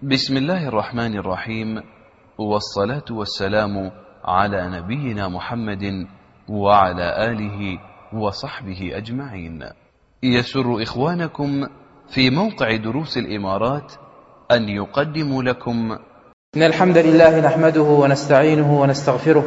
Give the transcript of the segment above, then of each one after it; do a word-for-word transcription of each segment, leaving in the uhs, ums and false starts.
بسم الله الرحمن الرحيم، والصلاة والسلام على نبينا محمد وعلى آله وصحبه أجمعين. يسر إخوانكم في موقع دروس الإمارات أن يقدموا لكم إن الحمد لله نحمده ونستعينه ونستغفره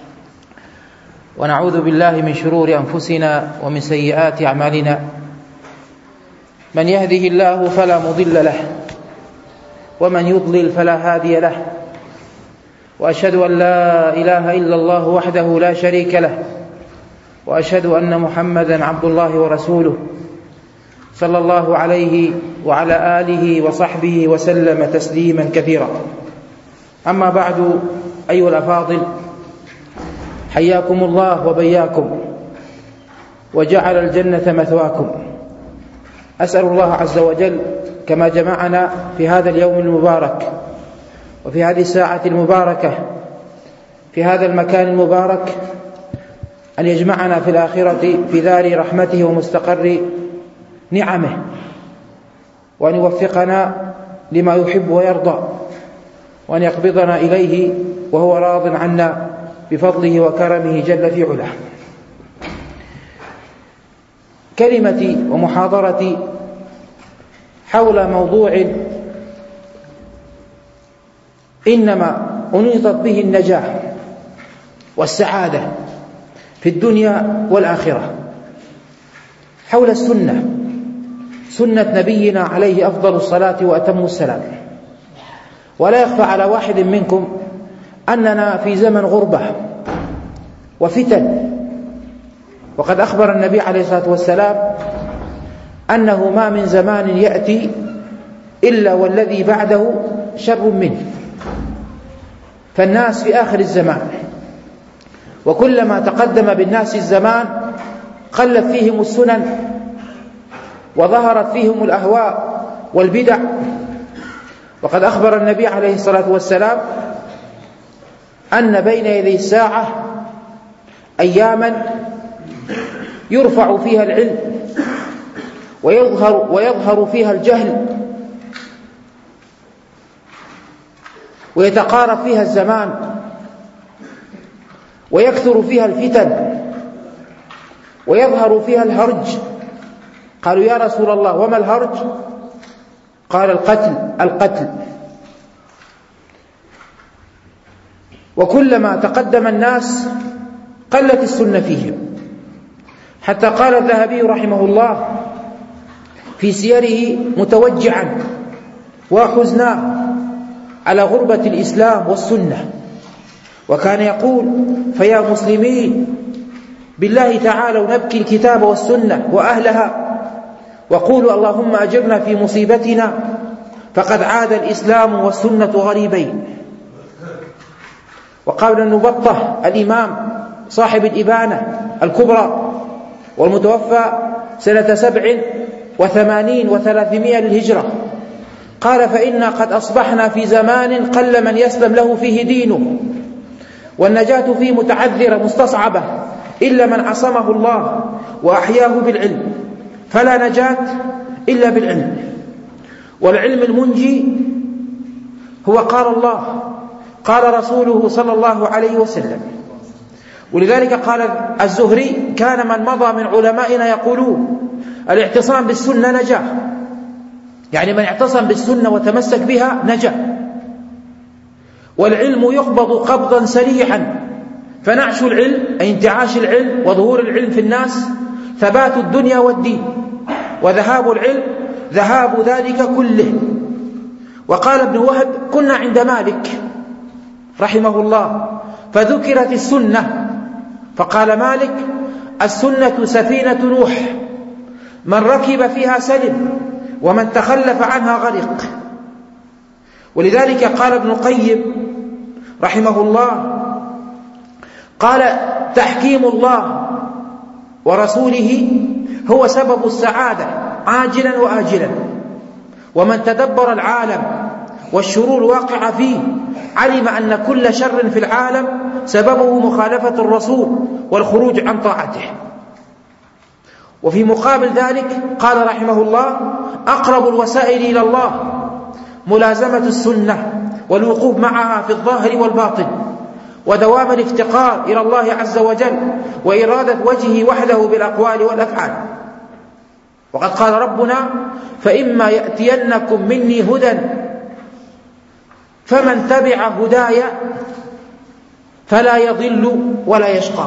ونعوذ بالله من شرور أنفسنا ومن سيئات أعمالنا. من يهده الله فلا مضل له ومن يضلل فلا هادي له، وأشهد أن لا إله إلا الله وحده لا شريك له، وأشهد أن محمدا عبد الله ورسوله صلى الله عليه وعلى آله وصحبه وسلم تسليما كثيرا. أما بعد، أيها الأفاضل، حياكم الله وبياكم وجعل الجنة مثواكم. أسأل الله عز وجل كما جمعنا في هذا اليوم المبارك وفي هذه الساعة المباركة في هذا المكان المبارك أن يجمعنا في الآخرة في دار رحمته ومستقر نعمه، وأن يوفقنا لما يحب ويرضى، وأن يقبضنا إليه وهو راض عنا بفضله وكرمه جل في علاه. كلمتي ومحاضرتي حول موضوع إنما أنيطت به النجاة والسعادة في الدنيا والآخرة، حول السنة، سنة نبينا عليه أفضل الصلاة وأتم السلام. ولا يخفى على واحد منكم أننا في زمن غربة وفتن، وقد أخبر النبي عليه الصلاة والسلام أنه ما من زمان يأتي إلا والذي بعده شر منه. فالناس في آخر الزمان، وكلما تقدم بالناس الزمان قلت فيهم السنن وظهرت فيهم الأهواء والبدع. وقد أخبر النبي عليه الصلاة والسلام أن بين يدي الساعة أياما يرفع فيها العلم ويظهر, ويظهر فيها الجهل، ويتقارب فيها الزمان، ويكثر فيها الفتن، ويظهر فيها الهرج. قالوا يا رسول الله وما الهرج؟ قال القتل القتل. وكلما تقدم الناس قلت السنة فيهم، حتى قال الذهبي رحمه الله في سيره متوجعا وحزنا على غربة الإسلام والسنة، وكان يقول: فيا مسلمين بالله تعالوا نبكي الكتاب والسنة وأهلها، وقولوا اللهم أجرنا في مصيبتنا، فقد عاد الإسلام والسنة غريبين. وقال ابن بطة الإمام صاحب الإبانة الكبرى والمتوفى سنة سبع وثمانين وثلاثمائة للهجرة، قال: فإنا قد أصبحنا في زمان قل من يسلم له فيه دينه، والنجاة فيه متعذرة مستصعبة إلا من عصمه الله وأحياه بالعلم، فلا نجاة إلا بالعلم. والعلم المنجي هو قال الله قال رسوله صلى الله عليه وسلم. ولذلك قال الزهري: كان من مضى من علمائنا يقولون الاعتصام بالسنة نجاة، يعني من اعتصم بالسنة وتمسك بها نجا. والعلم يقبض قبضا سريعا، فنعش العلم أي انتعاش العلم وظهور العلم في الناس ثبات الدنيا والدين، وذهاب العلم ذهاب ذلك كله. وقال ابن وهب: كنا عند مالك رحمه الله فذكرت السنة، فقال مالك: السنة سفينة نوح، من ركب فيها سلم ومن تخلف عنها غرق. ولذلك قال ابن القيم رحمه الله: قال تحكيم الله ورسوله هو سبب السعادة عاجلا وآجلا، ومن تدبر العالم والشرور واقع فيه علم أن كل شر في العالم سببه مخالفة الرسول والخروج عن طاعته. وفي مقابل ذلك قال رحمه الله: أقرب الوسائل إلى الله ملازمة السنة والوقوف معها في الظاهر والباطن، ودوام الافتقار إلى الله عز وجل وإرادة وجهه وحده بالأقوال والأفعال. وقد قال ربنا: فإما يأتينكم مني هدى فمن تبع هداي فلا يضل ولا يشقى.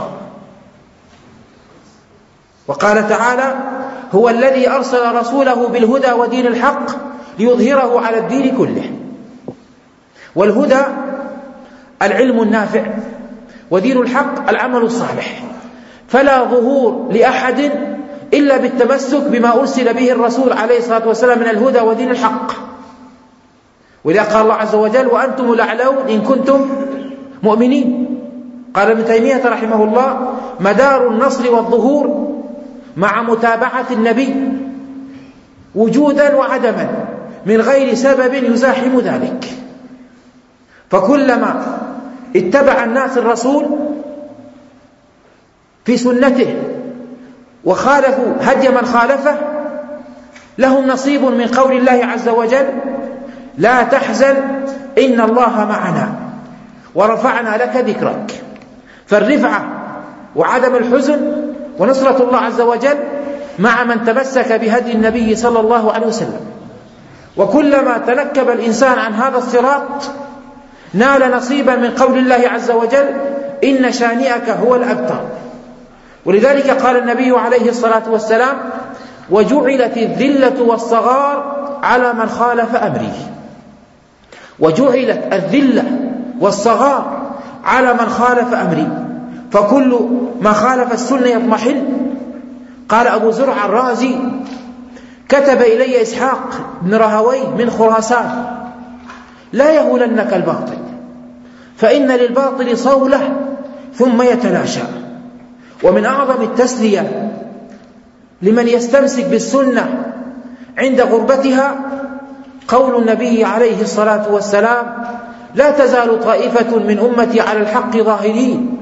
وقال تعالى: هو الذي أرسل رسوله بالهدى ودين الحق ليظهره على الدين كله. والهدى العلم النافع، ودين الحق العمل الصالح، فلا ظهور لأحد إلا بالتمسك بما أرسل به الرسول عليه الصلاة والسلام من الهدى ودين الحق. ولذا قال الله عز وجل: وأنتم الأعلون إن كنتم مؤمنين. قال ابن تيمية رحمه الله: مدار النصر والظهور مع متابعة النبي وجودا وعدما من غير سبب يزاحم ذلك. فكلما اتبع الناس الرسول في سنته وخالفوا هدي من خالفه لهم نصيب من قول الله عز وجل: لا تحزن إن الله معنا ورفعنا لك ذكرك. فالرفعة وعدم الحزن ونصرة الله عز وجل مع من تمسك بهدي النبي صلى الله عليه وسلم. وكلما تنكب الإنسان عن هذا الصراط نال نصيبا من قول الله عز وجل: إن شانئك هو الأبتر. ولذلك قال النبي عليه الصلاة والسلام: وجعلت الذلة والصغار على من خالف أمري. وجعلت الذلة والصغار على من خالف أمري، فكل ما خالف السنة يضمحل. قال أبو زرع الرازي: كتب إلي إسحاق بن راهويه من خراسان: لا يهولنك الباطل، فإن للباطل صولة ثم يتلاشى. ومن أعظم التسلية لمن يستمسك بالسنة عند غربتها قول النبي عليه الصلاة والسلام: لا تزال طائفة من أمتي على الحق ظاهرين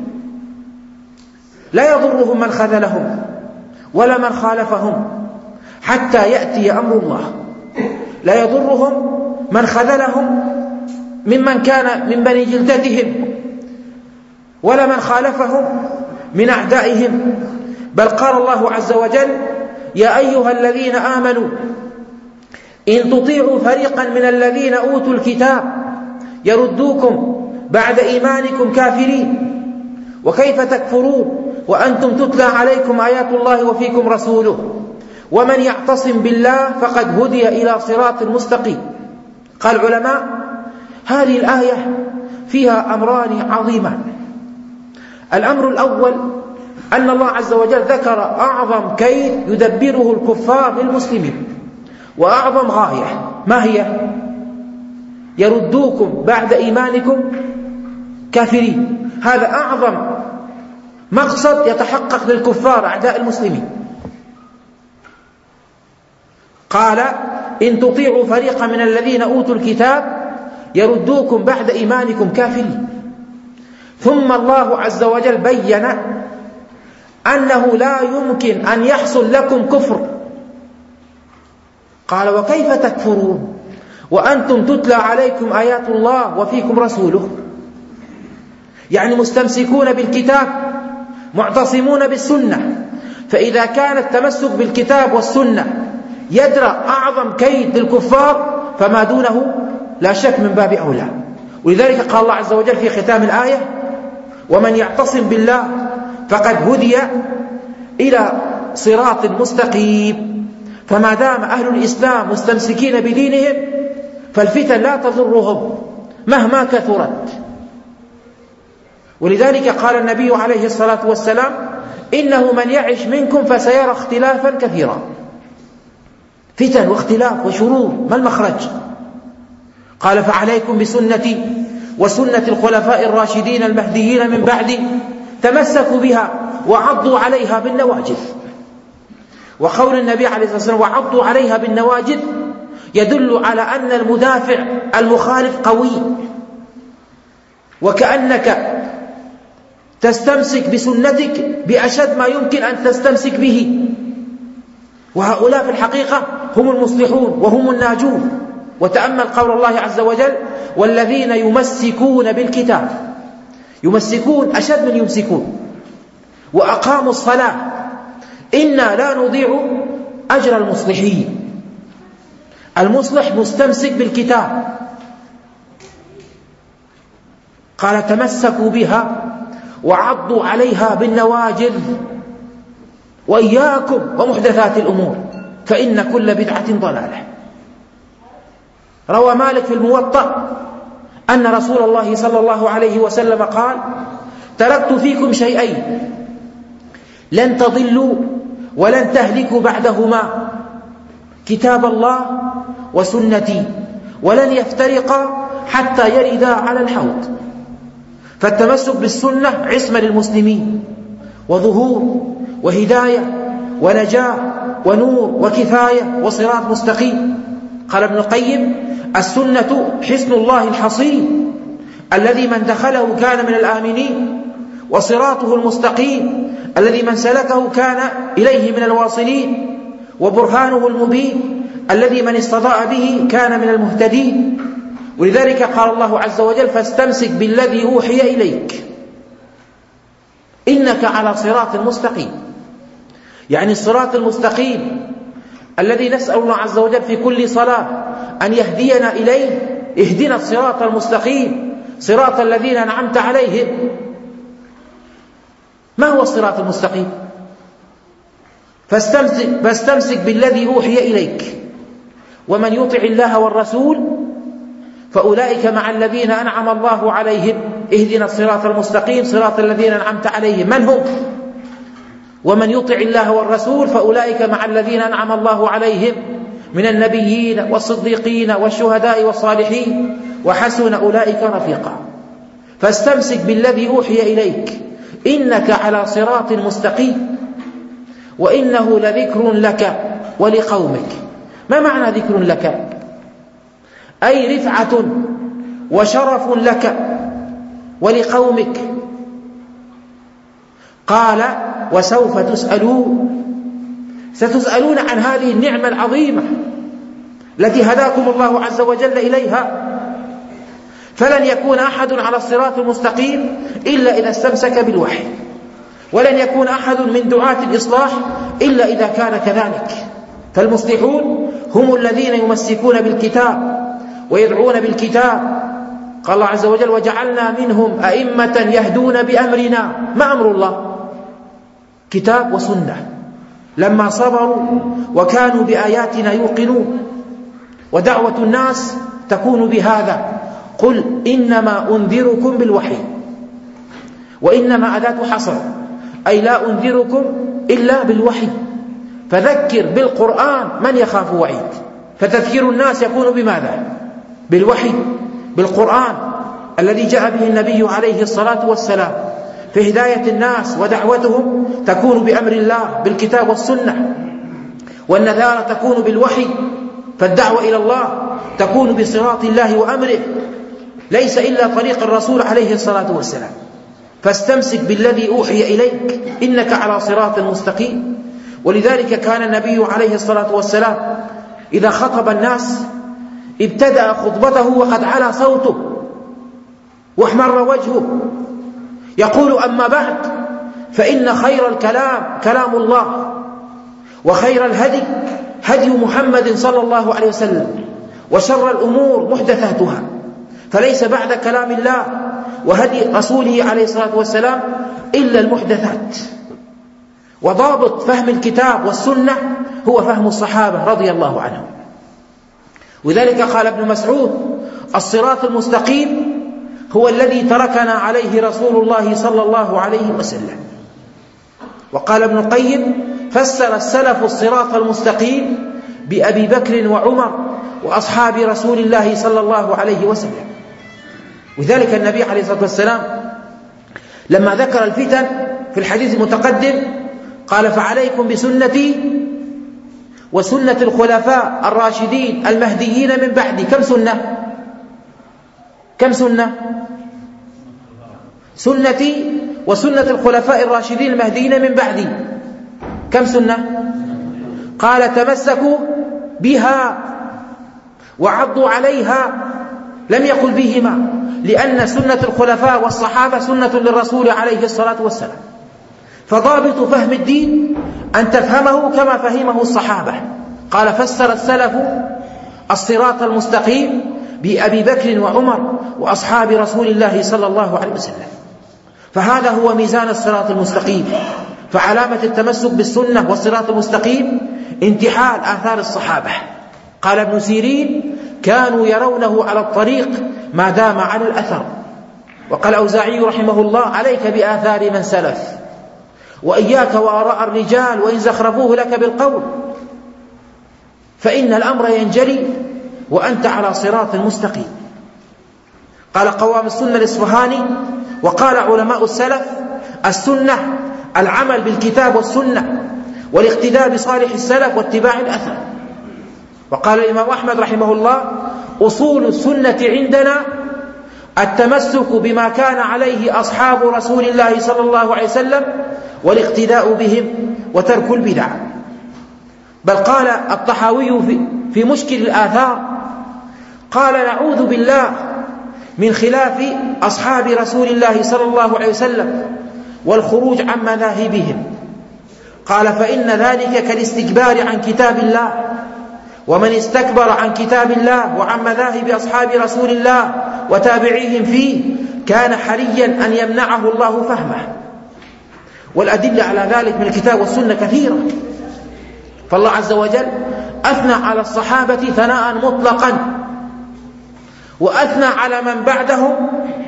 لا يضرهم من خذلهم ولا من خالفهم حتى يأتي أمر الله. لا يضرهم من خذلهم ممن كان من بني جلدتهم ولا من خالفهم من أعدائهم. بل قال الله عز وجل: يا أيها الذين آمنوا إن تطيعوا فريقا من الذين أوتوا الكتاب يردوكم بعد إيمانكم كافرين وكيف تكفرون وأنتم تتلى عليكم آيات الله وفيكم رسوله ومن يعتصم بالله فقد هدي إلى صراط مستقيم. قال العلماء: هذه الآية فيها أمران عظيمان. الأمر الأول أن الله عز وجل ذكر أعظم كيد يدبره الكفار للمسلمين وأعظم غاية، ما هي؟ يردوكم بعد إيمانكم كافرين. هذا أعظم مقصد يتحقق للكفار أعداء المسلمين. قال: إن تطيعوا فريقا من الذين أوتوا الكتاب يردوكم بعد إيمانكم كافرين. ثم الله عز وجل بين أنه لا يمكن أن يحصل لكم كفر. قال: وكيف تكفرون وأنتم تتلى عليكم آيات الله وفيكم رسوله. يعني مستمسكون بالكتاب معتصمون بالسنة. فإذا كان التمسك بالكتاب والسنة يدرأ أعظم كيد للكفار فما دونه لا شك من باب أولى. ولذلك قال الله عز وجل في ختام الآية: ومن يعتصم بالله فقد هدي إلى صراط مستقيم. فما دام أهل الإسلام مستمسكين بدينهم فالفتن لا تضرهم مهما كثرت. ولذلك قال النبي عليه الصلاة والسلام: إنه من يعش منكم فسيرى اختلافا كثيرا. فتن واختلاف وشرور، ما المخرج؟ قال: فعليكم بسنتي وسنة الخلفاء الراشدين المهديين من بعدي تمسكوا بها وعضوا عليها بالنواجذ. وقول النبي عليه الصلاة والسلام وعضوا عليها بالنواجذ يدل على أن المدافع المخالف قوي، وكأنك تستمسك بسنتك بأشد ما يمكن أن تستمسك به. وهؤلاء في الحقيقة هم المصلحون وهم الناجون، وتأمل قول الله عز وجل: والذين يمسكون بالكتاب. يمسكون أشد من يمسكون، وأقاموا الصلاة. إنا لا نضيع أجر المصلحين. المصلح مستمسك بالكتاب. قال: تمسكوا بها وعضوا عليها بالنواجذ وإياكم ومحدثات الأمور فإن كل بدعة ضلالة. روى مالك في الموطأ أن رسول الله صلى الله عليه وسلم قال: تركت فيكم شيئين لن تضلوا ولن تهلكوا بعدهما، كتاب الله وسنتي، ولن يفترقا حتى يردا على الحوض. فالتمسك بالسنة عصمة للمسلمين، وظهور وهداية ونجاة ونور وكفاية وصراط مستقيم. قال ابن القيم: السنة حصن الله الحصين الذي من دخله كان من الآمنين، وصراطه المستقيم الذي من سلكه كان إليه من الواصلين، وبرهانه المبين الذي من استضاء به كان من المهتدين. ولذلك قال الله عز وجل: فاستمسك بالذي أوحي إليك إنك على صراط مستقيم. يعني الصراط المستقيم الذي نسأل الله عز وجل في كل صلاة أن يهدينا إليه. اهدنا الصراط المستقيم صراط الذين أنعمت عليهم. ما هو الصراط المستقيم؟ فاستمسك, فاستمسك بالذي أوحي إليك. ومن يطع الله والرسول فأولئك مع الذين أنعم الله عليهم. اهدنا الصراط المستقيم صراط الذين أنعمت عليهم. من هم؟ ومن يطع الله والرسول فأولئك مع الذين أنعم الله عليهم من النبيين والصديقين والشهداء والصالحين وحسن أولئك رفيقا. فاستمسك بالذي أوحي إليك إنك على صراط مستقيم وإنه لذكر لك ولقومك. ما معنى ذكر لك؟ أي رفعة وشرف لك ولقومك. قال: وسوف تسألون. ستسألون عن هذه النعمة العظيمة التي هداكم الله عز وجل إليها. فلن يكون أحد على الصراط المستقيم إلا إذا استمسك بالوحي، ولن يكون أحد من دعاة الإصلاح إلا إذا كان كذلك. فالمصلحون هم الذين يمسكون بالكتاب ويدعون بالكتاب. قال الله عز وجل: وجعلنا منهم أئمة يهدون بأمرنا. ما أمر الله؟ كتاب وسنة. لما صبروا وكانوا بآياتنا يوقنون. ودعوة الناس تكون بهذا: قل إنما أنذركم بالوحي. وإنما أداة حصر، أي لا أنذركم إلا بالوحي. فذكر بالقرآن من يخاف وعيد. فتذكير الناس يكون بماذا؟ بالوحي، بالقرآن الذي جاء به النبي عليه الصلاة والسلام. فهداية الناس ودعوتهم تكون بأمر الله بالكتاب والسنة. والنذارة تكون بالوحي. فالدعوة إلى الله تكون بصراط الله وأمره، ليس إلا طريق الرسول عليه الصلاة والسلام. فاستمسك بالذي أوحي إليك إنك على صراط مستقيم. ولذلك كان النبي عليه الصلاة والسلام إذا خطب الناس ابتدأ خطبته وقد علا صوته واحمر وجهه، يقول: أما بعد، فإن خير الكلام كلام الله، وخير الهدي هدي محمد صلى الله عليه وسلم، وشر الأمور محدثاتها. فليس بعد كلام الله وهدي رسوله عليه الصلاة والسلام إلا المحدثات. وضابط فهم الكتاب والسنة هو فهم الصحابة رضي الله عنهم. وذلك قال ابن مسعود: الصراط المستقيم هو الذي تركنا عليه رسول الله صلى الله عليه وسلم. وقال ابن القيم: فسر السلف الصراط المستقيم بأبي بكر وعمر وأصحاب رسول الله صلى الله عليه وسلم. وذلك النبي عليه الصلاة والسلام لما ذكر الفتن في الحديث المتقدم قال: فعليكم بسنتي وسنة الخلفاء الراشدين المهديين من بعدي. كم سنة؟ كم سنة؟ سنتي وسنة الخلفاء الراشدين المهديين من بعدي. كم سنة؟ قال: تمسكوا بها وعضوا عليها لم يقل بهما، لأن سنة الخلفاء والصحابة سنة للرسول عليه الصلاة والسلام. فضابط فهم الدين أن تفهمه كما فهمه الصحابة. قال: فسر السلف الصراط المستقيم بأبي بكر وعمر وأصحاب رسول الله صلى الله عليه وسلم. فهذا هو ميزان الصراط المستقيم. فعلامة التمسك بالسنة والصراط المستقيم انتحال آثار الصحابة. قال ابن سيرين: كانوا يرونه على الطريق ما دام على الأثر. وقال أوزاعي رحمه الله: عليك بآثار من سلف، وإياك وآراء الرجال وإن زخرفوه لك بالقول، فإن الأمر ينجلي وأنت على صراط مستقيم. قال قوام السنة الإصفهاني: وقال علماء السلف: السنة العمل بالكتاب والسنة والاقتداء بصالح السلف واتباع الأثر. وقال الإمام أحمد رحمه الله: أصول السنة عندنا التمسك بما كان عليه أصحاب رسول الله صلى الله عليه وسلم والاقتداء بهم وترك البدع. بل قال الطحاوي في مشكل الآثار: قال: نعوذ بالله من خلاف أصحاب رسول الله صلى الله عليه وسلم والخروج عن مذاهبهم. قال: فإن ذلك كالاستكبار عن كتاب الله، ومن استكبر عن كتاب الله وعن مذاهب أصحاب رسول الله وتابعيهم فيه كان حريا أن يمنعه الله فهمه. والأدلة على ذلك من الكتاب والسنة كثيرة. فالله عز وجل أثنى على الصحابة ثناء مطلقا، وأثنى على من بعدهم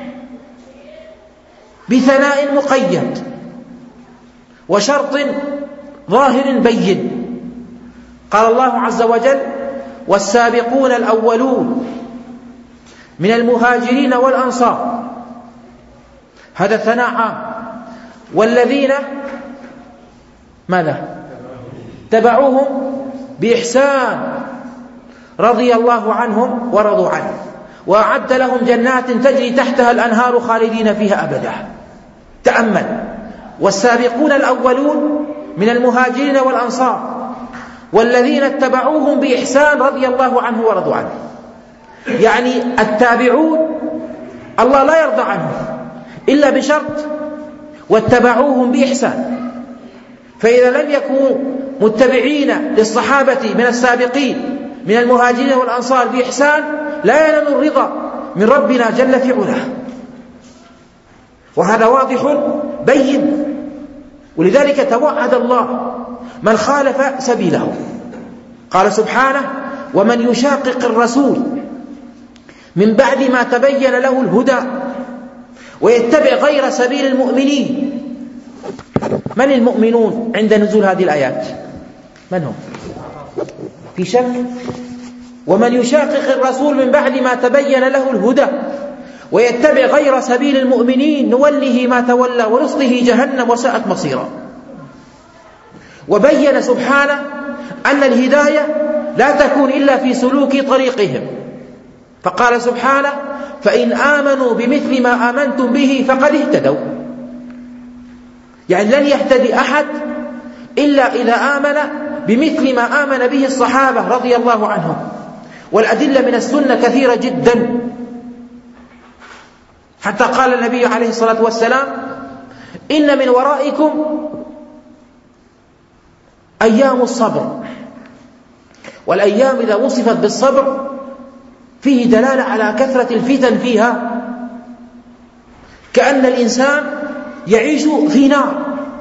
بثناء مقيد وشرط ظاهر بين. قال الله عز وجل: والسابقون الأولون من المهاجرين والأنصار. هذا ثناء عام. والذين ماذا؟ تبعوهم بإحسان رضي الله عنهم ورضوا عنه وأعد لهم جنات تجري تحتها الأنهار خالدين فيها أبدا. تأمل: والسابقون الأولون من المهاجرين والأنصار والذين اتبعوهم بإحسان رضي الله عنه ورضوا عنه. يعني التابعون الله لا يرضى عنهم إلا بشرط: واتبعوهم بإحسان. فإذا لم يكونوا متبعين للصحابة من السابقين من المهاجرين والأنصار بإحسان لا ينال الرضا من ربنا جل في علاه. وهذا واضح بين. ولذلك توعد الله من خالف سبيله. قال سبحانه: ومن يشاقق الرسول من بعد ما تبين له الهدى ويتبع غير سبيل المؤمنين. من المؤمنون عند نزول هذه الآيات؟ من هم؟ في شك؟ ومن يشاقق الرسول من بعد ما تبين له الهدى ويتبع غير سبيل المؤمنين نوله ما تولى ونصله جهنم وساءت مصيرا. وبين سبحانه أن الهداية لا تكون إلا في سلوك طريقهم. فقال سبحانه: فإن آمنوا بمثل ما آمنتم به فقد اهتدوا. يعني لن يهتدي أحد إلا إذا آمن بمثل ما آمن به الصحابة رضي الله عنهم. والأدلة من السنة كثيرة جدا، حتى قال النبي عليه الصلاة والسلام: إن من ورائكم أيام الصبر. والأيام إذا وصفت بالصبر فيه دلالة على كثرة الفتن فيها، كأن الإنسان يعيش في نار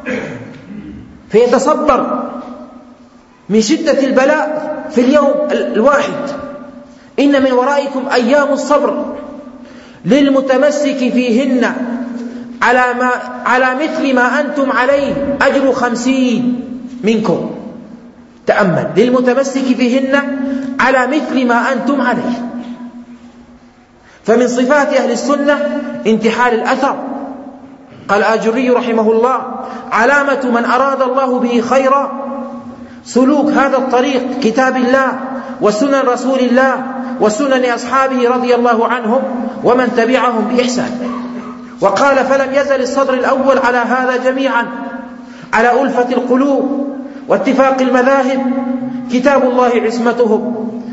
فيتصبر من شدة البلاء في اليوم الواحد. إن من ورائكم أيام الصبر للمتمسك فيهن على, ما على مثل ما أنتم عليه أجر خمسين منكم. تأمل: للمتمسك فيهن على مثل ما أنتم عليه. فمن صفات أهل السنة انتحال الأثر. قال آجري رحمه الله: علامة من أراد الله به خيرا سلوك هذا الطريق، كتاب الله وسنن رسول الله وسنن أصحابه رضي الله عنهم ومن تبعهم بإحسان. وقال: فلم يزل الصدر الأول على هذا جميعا، على ألفة القلوب واتفاق المذاهب. كتاب الله عصمتهم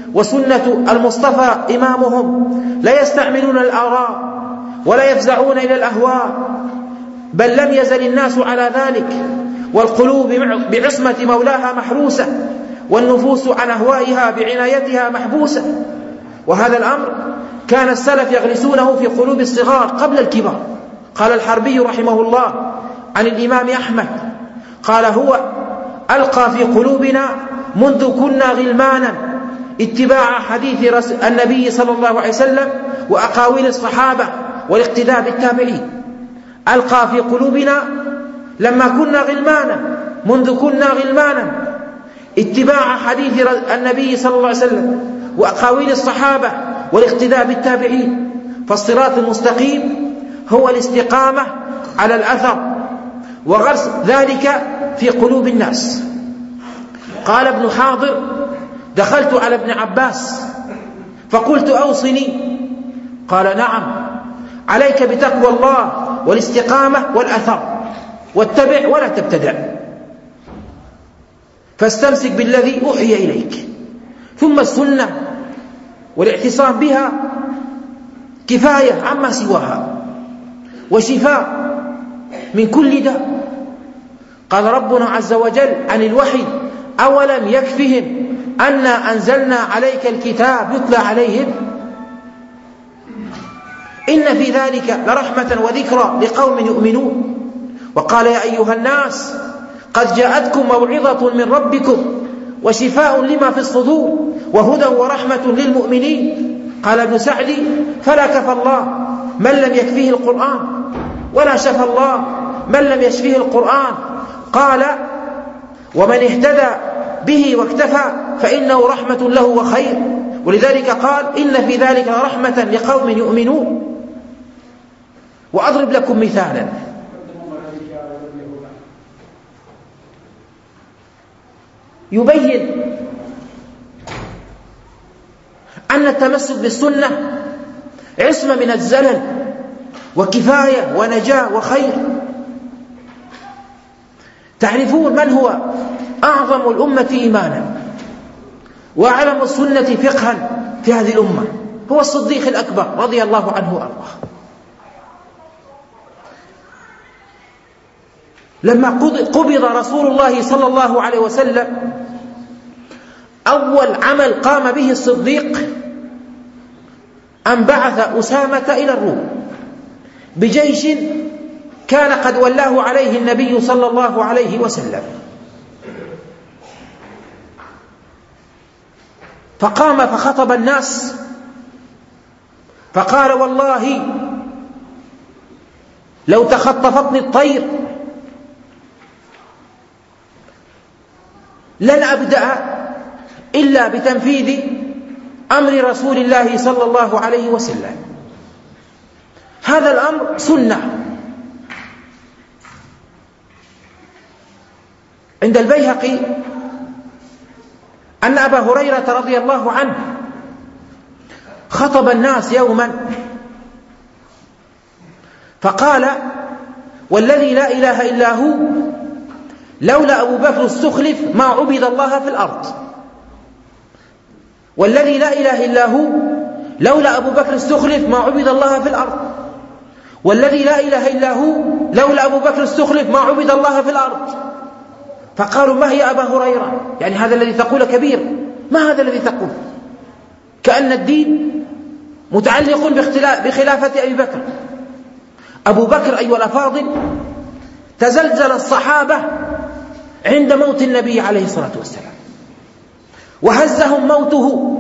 وسنة المصطفى إمامهم لا يستعملون الآراء ولا يفزعون إلى الأهواء، بل لم يزل الناس على ذلك، والقلوب بعصمة مولاها محروسة، والنفوس عن أهوائها بعنايتها محبوسة. وهذا الأمر كان السلف يغرسونه في قلوب الصغار قبل الكبار. قال الحربي رحمه الله عن الإمام أحمد قال: هو ألقى في قلوبنا منذ كنا غلمانا اتباع حديث النبي صلى الله عليه وسلم وأقاويل الصحابة والاقتداء بالتابعين. ألقى في قلوبنا لما كنا غلمانا منذ كنا غلمانا اتباع حديث النبي صلى الله عليه وسلم وأقاويل الصحابة والاقتداء بالتابعين. فالصراط المستقيم هو الاستقامة على الأثر وغرس ذلك في قلوب الناس. قال ابن حاضر: دخلت على ابن عباس فقلت: أوصني. قال: نعم، عليك بتقوى الله والاستقامة والأثر، واتبع ولا تبتدع، فاستمسك بالذي أوحي إليك. ثم السنة والاعتصام بها كفاية عما سواها وشفاء من كل داء. قال ربنا عز وجل عن الوحي: أولم يكفهم أنا أنزلنا عليك الكتاب يتلى عليهم إن في ذلك لرحمة وذكرى لقوم يؤمنون. وقال: يا أيها الناس قد جاءتكم موعظة من ربكم وشفاء لما في الصدور وهدى ورحمة للمؤمنين. قال ابن سعدي: فلا كفى الله من لم يكفيه القرآن ولا شفى الله من لم يشفيه القرآن. قال: ومن اهتدى به واكتفى فإنه رحمة له وخير. ولذلك قال: إن في ذلك رحمة لقوم يؤمنون. وأضرب لكم مثالا: يبين أن التمسك بالسنة عصمة من الزلل وكفاية ونجاة وخير. تعرفون من هو أعظم الأمة إيمانا وأعلم السنة فقها في هذه الأمة؟ هو الصديق الأكبر رضي الله عنه وأرضاه. لما قبض رسول الله صلى الله عليه وسلم أول عمل قام به الصديق أن بعث أسامة إلى الروم بجيش كان قد ولاه عليه النبي صلى الله عليه وسلم. فقام فخطب الناس فقال: والله لو تخطفتني الطير لن أبدأ إلا بتنفيذ أمر رسول الله صلى الله عليه وسلم. هذا الأمر سنة. عند البيهقي أن أبا هريرة رضي الله عنه خطب الناس يوما فقال: والذي لا إله إلا هو لولا أبو بكر استخلف ما عبد الله في الأرض. والذي لا إله إلا هو لولا أبو بكر استخلف ما عبد الله في الأرض. والذي لا إله إلا هو لولا أبو بكر استخلف ما عبد الله في الأرض. فقالوا: ما هي أبا هريرة؟ يعني هذا الذي تقول كبير، ما هذا الذي تقول؟ كأن الدين متعلق بخلافة أبي بكر. أبو بكر أيها الأفاضل تزلزل الصحابة عند موت النبي عليه الصلاة والسلام وهزهم موته.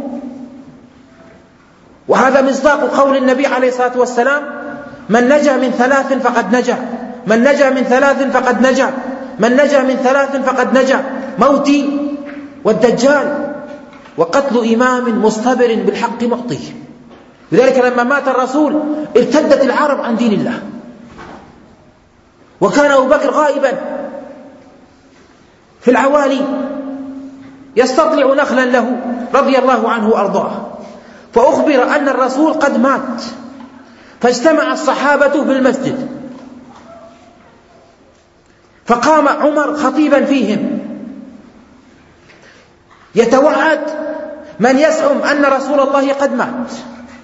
وهذا مصداق قول النبي عليه الصلاة والسلام: من نجا من ثلاث فقد نجا، من نجا من ثلاث فقد نجا، من نجا من ثلاث فقد نجا: موتي والدجال وقتل إمام مصطبر بالحق معطيه. لذلك لما مات الرسول ارتدت العرب عن دين الله، وكان أبو بكر غائبا في العوالي يستطلع نخلا له رضي الله عنه وأرضاه. فأخبر أن الرسول قد مات، فاجتمع الصحابة في المسجد، فقام عمر خطيبا فيهم يتوعد من يزعم أن رسول الله قد مات.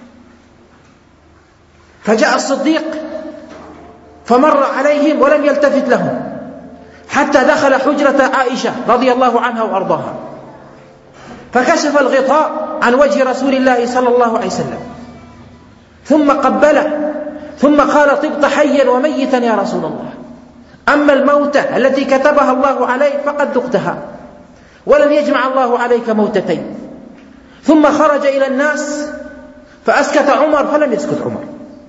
فجاء الصديق فمر عليهم ولم يلتفت لهم حتى دخل حجرة عائشة رضي الله عنها وأرضاها، فكشف الغطاء عن وجه رسول الله صلى الله عليه وسلم ثم قبله، ثم قال: طبت حيا وميتا يا رسول الله، أما الموتة التي كتبها الله عليك فقد ذقتها، ولم يجمع الله عليك موتتين. ثم خرج إلى الناس فأسكت عمر فلم يسكت عمر،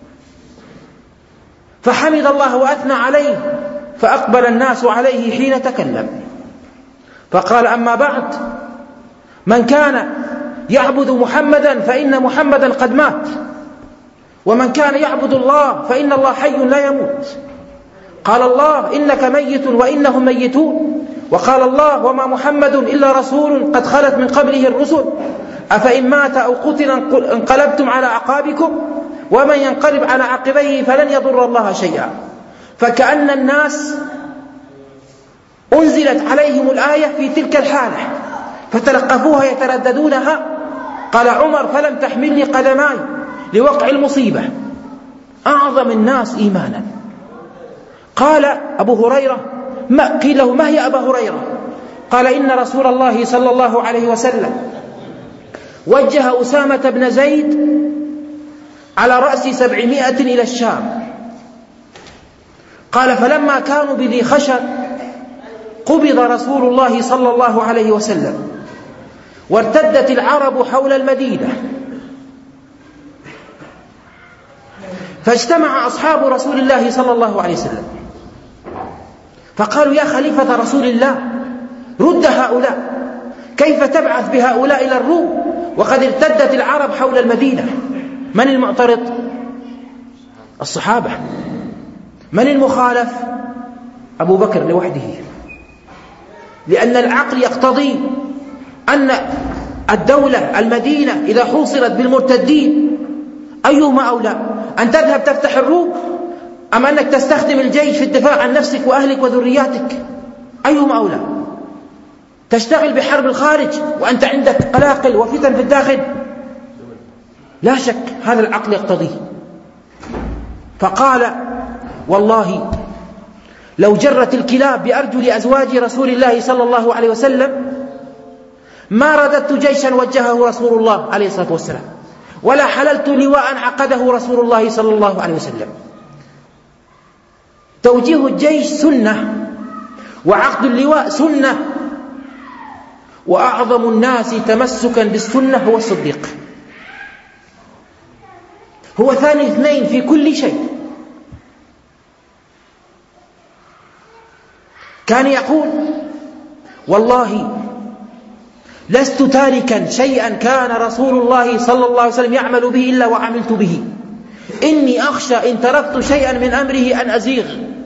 فحمد الله وأثنى عليه، فأقبل الناس عليه حين تكلم فقال: أما بعد، من كان يعبد محمدا فإن محمدا قد مات، ومن كان يعبد الله فإن الله حي لا يموت. قال الله: إنك ميت وإنهم ميتون، وقال الله: وما محمد إلا رسول قد خلت من قبله الرسل، أفإن مات أو قتل انقلبتم على أعقابكم، ومن ينقلب على عقبيه فلن يضر الله شيئا. فكأن الناس أنزلت عليهم الآية في تلك الحالة فتلقفوها يترددونها. قال عمر: فلم تحملني قدماي لوقع المصيبة، أعظم الناس إيمانا. قال أبو هريرة: ما قيل له: ما هي أبا هريرة؟ قال: إن رسول الله صلى الله عليه وسلم وجه أسامة بن زيد على رأس سبعمائة إلى الشام. قال: فلما كانوا بذي خشب قبض رسول الله صلى الله عليه وسلم، وارتدت العرب حول المدينة، فاجتمع أصحاب رسول الله صلى الله عليه وسلم فقالوا: يا خليفة رسول الله، رد هؤلاء، كيف تبعث بهؤلاء إلى الروم وقد ارتدت العرب حول المدينة؟ من المعترض؟ الصحابة. من المخالف؟ أبو بكر لوحده، لأن العقل يقتضي أن الدولة المدينة إذا حوصرت بالمرتدين أيهما أولى، أن تذهب تفتح الروم أم أنك تستخدم الجيش في الدفاع عن نفسك وأهلك وذرياتك؟ أيهما أولى؟ تشتغل بحرب الخارج وأنت عندك قلاقل وفتن في الداخل؟ لا شك هذا العقل يقتضيه. فقال: والله لو جرت الكلاب بأرجل أزواج رسول الله صلى الله عليه وسلم ما رددت جيشا وجهه رسول الله عليه الصلاة والسلام، ولا حللت لواء عقده رسول الله صلى الله عليه وسلم. توجيه الجيش سنة، وعقد اللواء سنة، وأعظم الناس تمسكا بالسنة هو الصديق، هو ثاني اثنين في كل شيء. كان يقول: والله لست تاركا شيئا كان رسول الله صلى الله عليه وسلم يعمل به إلا وعملت به، إني أخشى إن تركت شيئا من أمره أن أزيغ.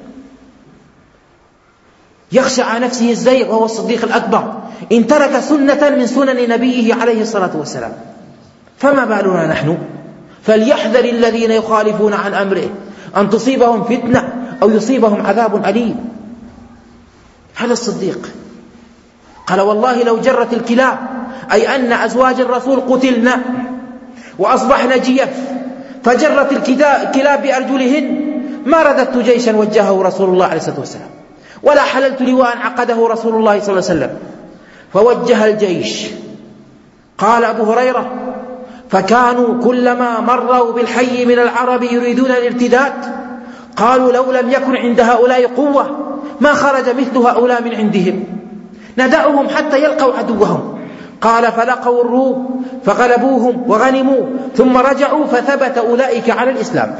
يخشى على نفسه الزيغ، وهو الصديق الأكبر، إن ترك سنة من سنن نبيه عليه الصلاة والسلام. فما بالنا نحن؟ فليحذر الذين يخالفون عن أمره أن تصيبهم فتنة أو يصيبهم عذاب أليم. هذا الصديق قال: والله لو جرت الكلاب، أي أن أزواج الرسول قتلنا وأصبحنا جيف، فجرت الكلاب بأرجلهن ما رددت جيشا وجهه رسول الله عليه الصلاة والسلام، ولا حللت لواء عقده رسول الله صلى الله عليه وسلم. فوجه الجيش. قال أبو هريرة: فكانوا كلما مروا بالحي من العرب يريدون الارتداد قالوا: لو لم يكن عند هؤلاء قوة ما خرج مثل هؤلاء من عندهم، ندعهم حتى يلقوا عدوهم. قال: فلقوا الروم فغلبوهم وغنموا، ثم رجعوا فثبت أولئك على الإسلام.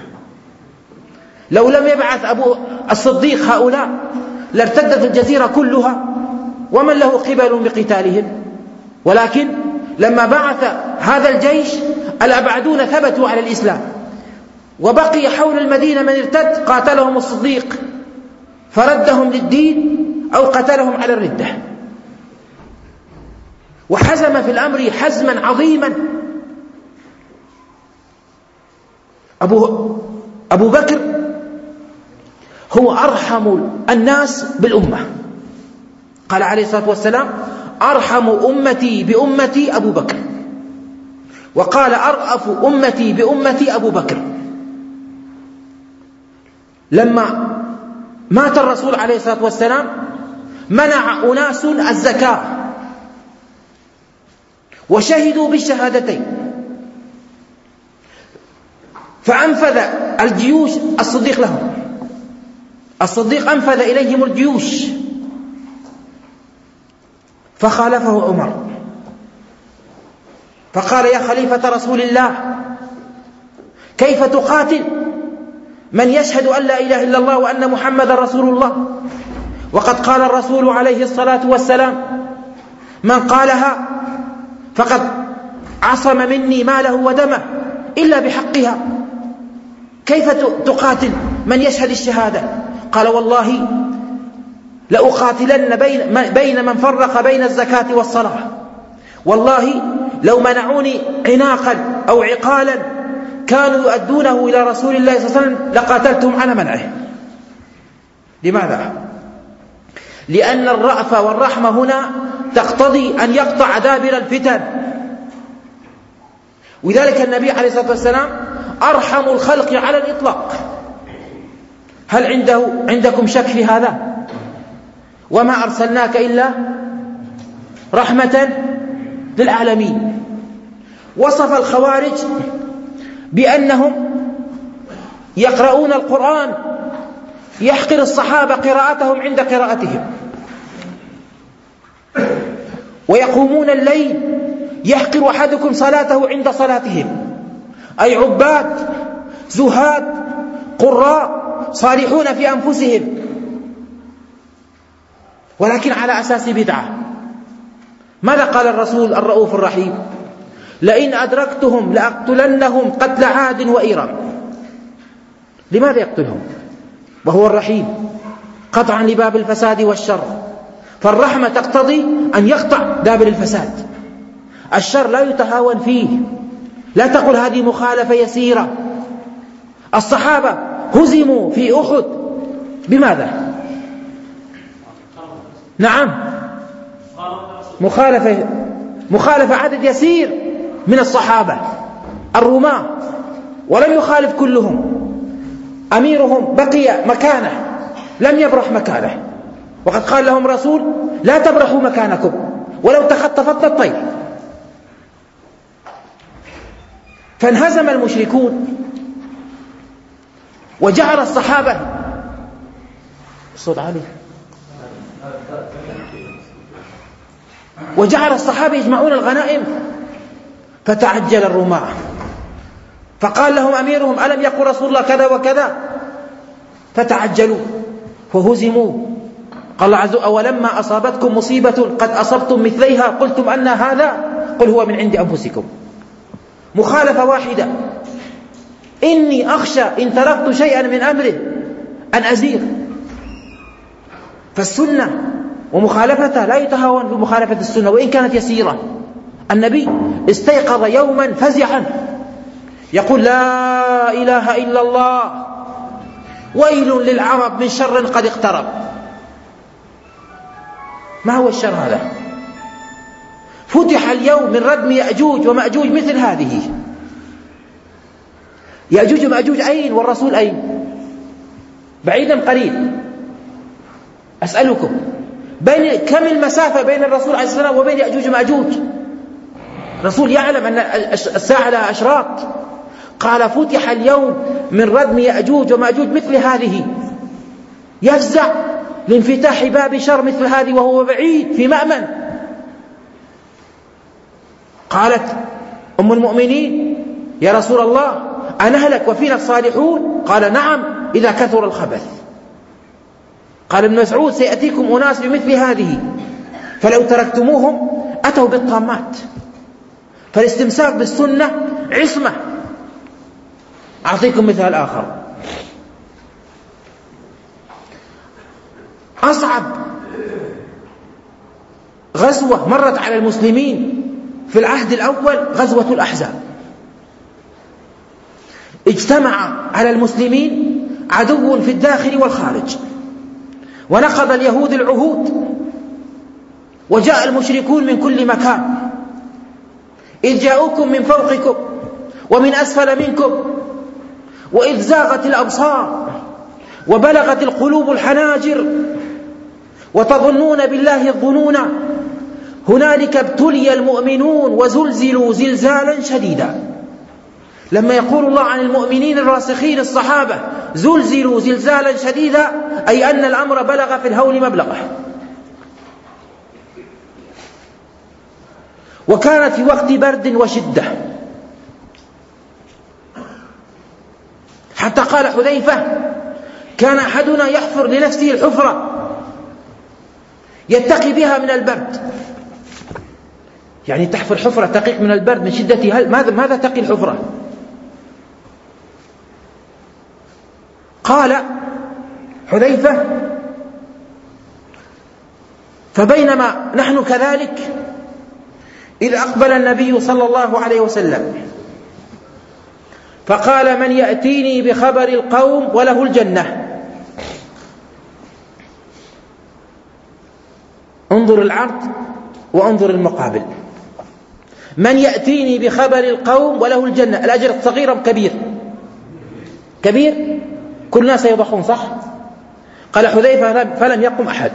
لو لم يبعث أبو الصديق هؤلاء لارتدت الجزيرة كلها، ومن له قبل بقتالهم، ولكن لما بعث هذا الجيش الأبعدون ثبتوا على الإسلام، وبقي حول المدينة من ارتد قاتلهم الصديق فردهم للدين أو قتلهم على الردة. وحزم في الأمر حزما عظيما. أبو, أبو بكر هو أرحم الناس بالأمة. قال عليه الصلاة والسلام: أرحم أمتي بأمتي أبو بكر، وقال أرأف أمتي بأمتي أبو بكر. لما مات الرسول عليه الصلاة والسلام منع أناس الزكاة وشهدوا بالشهادتين، فأنفذ الجيوش الصديق لهم، الصديق أنفذ إليهم الجيوش، فخالفه عمر فقال يا خليفة رسول الله كيف تقاتل من يشهد أن لا إله إلا الله وأن محمد رسول الله، وقد قال الرسول عليه الصلاة والسلام من قالها فقد عصم مني ماله ودمه إلا بحقها، كيف تقاتل من يشهد الشهادة؟ قال والله لأقاتلن بين, بين من فرق بين الزكاة والصلاة، والله لو منعوني عناقا أو عقالا كانوا يؤدونه إلى رسول الله صلى الله عليه وسلم لقاتلتهم على منعه. لماذا؟ لأن الرأفة والرحمة هنا تقتضي أن يقطع دابر الفتن، ولذلك النبي عليه الصلاة والسلام أرحم الخلق على الإطلاق. هل عنده عندكم شك في هذا؟ وما أرسلناك إلا رحمة للعالمين. وصف الخوارج بأنهم يقرؤون القرآن يحقر الصحابة قراءتهم عند قراءتهم، ويقومون الليل يحقر أحدكم صلاته عند صلاتهم، أي عباد زهاد قراء صالحون في أنفسهم، ولكن على أساس بدعة. ماذا قال الرسول الرؤوف الرحيم؟ لئن أدركتهم لأقتلنهم قتل عاد وإيرام. لماذا يقتلهم وهو الرحيم؟ قطعا لباب الفساد والشر، فالرحمة تقتضي أن يقطع دابر الفساد. الشر لا يتهاون فيه، لا تقل هذه مخالفة يسيرة. الصحابة هزموا في أحد بماذا؟ نعم، مخالفة مخالفة عدد يسير من الصحابة الرماة، ولم يخالف كلهم. أميرهم بقي مكانه، لم يبرح مكانه، وقد قال لهم رسول لا تبرحوا مكانكم ولو تخطفت الطير. فانهزم المشركون وجعل الصحابة الصوت عالي وجعل الصحابة يجمعون الغنائم، فتعجل الرماة، فقال لهم أميرهم ألم يقل رسول الله كذا وكذا؟ فتعجلوا فهزموا. قال الله عز وجل أولما أصابتكم مصيبة قد أصبتم مثليها قلتم أن هذا قل هو من عند أنفسكم. مخالفة واحدة. إني أخشى إن تركت شيئا من أمره أن أزيغ. فالسنة ومخالفتها لا يتهاون بمخالفة السنة وإن كانت يسيرة. النبي استيقظ يوما فزعا يقول لا إله إلا الله ويل للعرب من شر قد اقترب. ما هو الشر هذا؟ فتح اليوم من ردم يأجوج ومأجوج مثل هذه. يأجوج ومأجوج أين والرسول أين؟ بعيدا قريب. أسألكم بين كم المسافة بين الرسول عليه السلام وبين يأجوج ومأجوج؟ الرسول يعلم أن الساعة لها أشراط. قال فتح اليوم من ردم يأجوج ومأجوج مثل هذه، يفزع لانفتاح باب شر مثل هذه وهو بعيد في مأمن. قالت أم المؤمنين يا رسول الله أنهلك وفينا الصالحون؟ قال نعم إذا كثر الخبث. قال ابن مسعود سيأتيكم أناس بمثل هذه فلو تركتموهم أتوا بالطامات. فالاستمساك بالسنة عصمة. أعطيكم مثال آخر. أصعب غزوة مرت على المسلمين في العهد الأول غزوة الأحزاب. اجتمع على المسلمين عدو في الداخل والخارج، ونقض اليهود العهود وجاء المشركون من كل مكان، إذ جاءوكم من فوقكم ومن أسفل منكم وإذ زاغت الأبصار وبلغت القلوب الحناجر وتظنون بالله الظنون هنالك ابتلي المؤمنون وزلزلوا زلزالا شديدا. لما يقول الله عن المؤمنين الراسخين الصحابة زلزلوا زلزالا شديدا، أي أن الأمر بلغ في الهول مبلغه. وكانت في وقت برد وشدة، حتى قال حذيفة: كان أحدنا يحفر لنفسه الحفرة يتقي بها من البرد. يعني تحفر حفرة تقيك من البرد من شدة هل ماذا, ماذا تقي الحفرة؟ قال حذيفة: فبينما نحن كذلك إذ أقبل النبي صلى الله عليه وسلم فقال: من يأتيني بخبر القوم وله الجنة. انظر العرض وانظر المقابل. من يأتيني بخبر القوم وله الجنة، الأجر صغير أم كبير؟ كبير، كل الناس يضحون صح؟ قال حذيفة: فلم يقم أحد.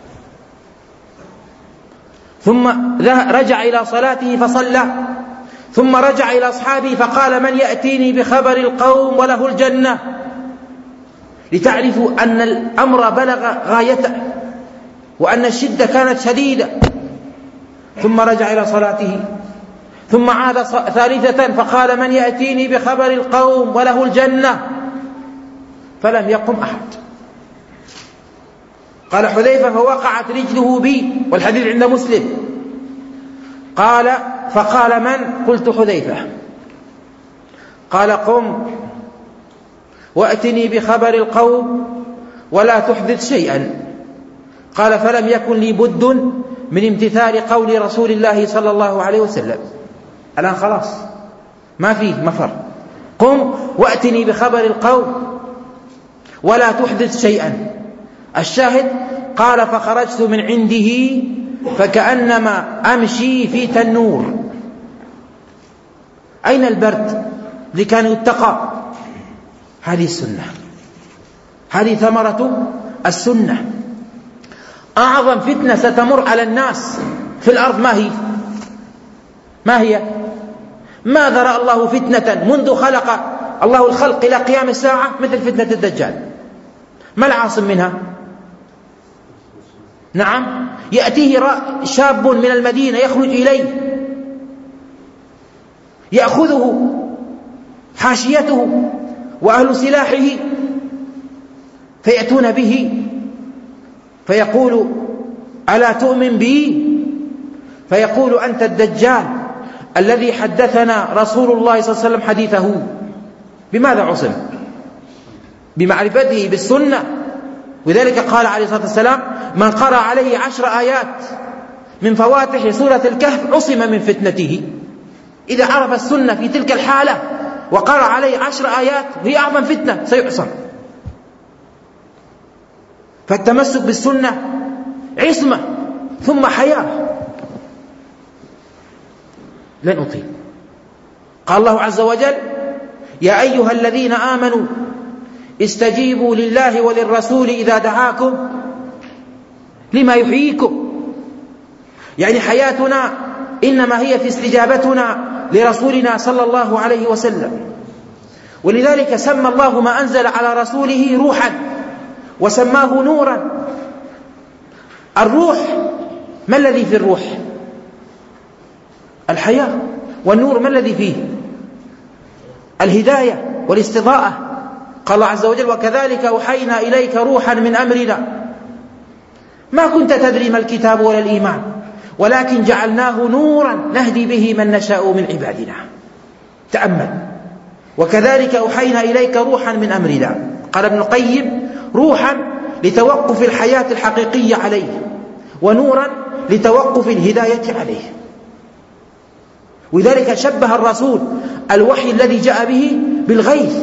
ثم رجع إلى صلاته فصلى، ثم رجع إلى أصحابه فقال: من يأتيني بخبر القوم وله الجنة، لتعرفوا أن الأمر بلغ غايته وأن الشدة كانت شديدة. ثم رجع إلى صلاته، ثم عاد ثالثة فقال: من يأتيني بخبر القوم وله الجنة، فلم يقم أحد. قال حذيفة: فوقعت رجله بي، والحديث عند مسلم. قال: فقال: من؟ قلت: حذيفة. قال: قم وأتني بخبر القوم ولا تحدث شيئا. قال: فلم يكن لي بد من امتثال قول رسول الله صلى الله عليه وسلم. الآن خلاص ما فيه مفر، قم وأتني بخبر القوم ولا تحدث شيئا. الشاهد: قال: فخرجت من عنده فكأنما أمشي في تنور. أين البرد الذي كان يتقى؟ هذه السنة، هذه ثمرة السنة. أعظم فتنة ستمر على الناس في الأرض ما هي؟ ما هي؟ ما ذرأ الله فتنة منذ خلق الله الخلق إلى قيام الساعة مثل فتنة الدجال. ما العاصم منها؟ نعم، يأتيه شاب من المدينة يخرج إليه يأخذه حاشيته وأهل سلاحه فيأتون به فيقول: ألا تؤمن بي؟ فيقول: أنت الدجال الذي حدثنا رسول الله صلى الله عليه وسلم حديثه. بماذا عصم؟ بمعرفته بالسنة. وذلك قال عليه الصلاة والسلام: من قرأ عليه عشر آيات من فواتح سورة الكهف عصم من فتنته. إذا عرف السنة في تلك الحالة وقرأ عليه عشر آيات هي أعظم فتنة سيعصم. فالتمسك بالسنة عصمة ثم حياة. لن أطيل. قال الله عز وجل: يا أيها الذين آمنوا استجيبوا لله وللرسول إذا دعاكم لما يحييكم. يعني حياتنا إنما هي في استجابتنا لرسولنا صلى الله عليه وسلم. ولذلك سمى الله ما أنزل على رسوله روحا وسماه نورا. الروح، ما الذي في الروح؟ الحياة. والنور ما الذي فيه؟ الهداية والاستضاءة. قال الله عز وجل: وكذلك أوحينا إليك روحا من أمرنا ما كنت تدري ما الكتاب ولا الإيمان ولكن جعلناه نورا نهدي به من نشاء من عبادنا. تأمل: وكذلك أوحينا إليك روحا من أمرنا. قال ابن القيم: روحا لتوقف الحياة الحقيقية عليه، ونورا لتوقف الهداية عليه. ولذلك شبه الرسول الوحي الذي جاء به بالغيث.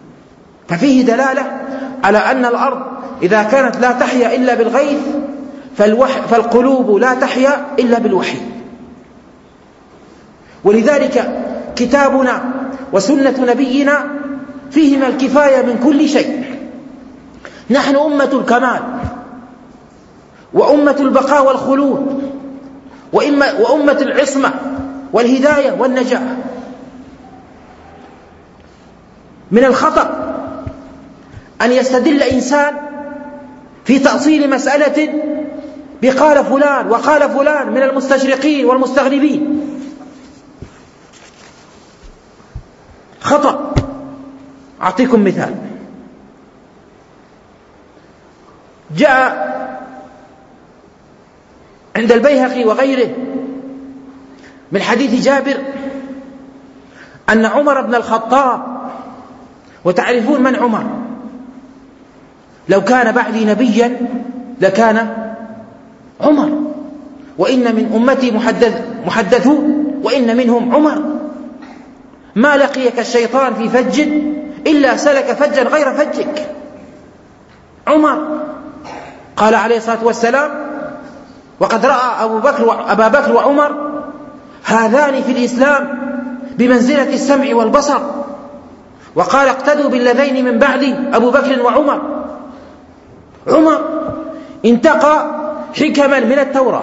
ففيه دلالة على أن الأرض إذا كانت لا تحيا إلا بالغيث فالوحي فالقلوب لا تحيا إلا بالوحي. ولذلك كتابنا وسنة نبينا فيهما الكفاية من كل شيء. نحن أمة الكمال وأمة البقاء والخلود وأمة العصمة والهداية والنجاة. من الخطأ أن يستدل إنسان في تأصيل مسألة بقال فلان وقال فلان من المستشرقين والمستغربين. خطأ. أعطيكم مثال. جاء عند البيهقي وغيره من حديث جابر أن عمر بن الخطاب، وتعرفون من عمر، لو كان بعدي نبيا لكان عمر، وإن من أمتي محدث محدثون وإن منهم عمر، ما لقيك الشيطان في فج إلا سلك فجا غير فجك. عمر. قال عليه الصلاة والسلام: وقد رأى أبو بكر أبا بكر وعمر هذان في الإسلام بمنزلة السمع والبصر، وقال: اقتدوا بالذين من بعدي أبو بكر وعمر. عمر انتقى حكما من التوراة.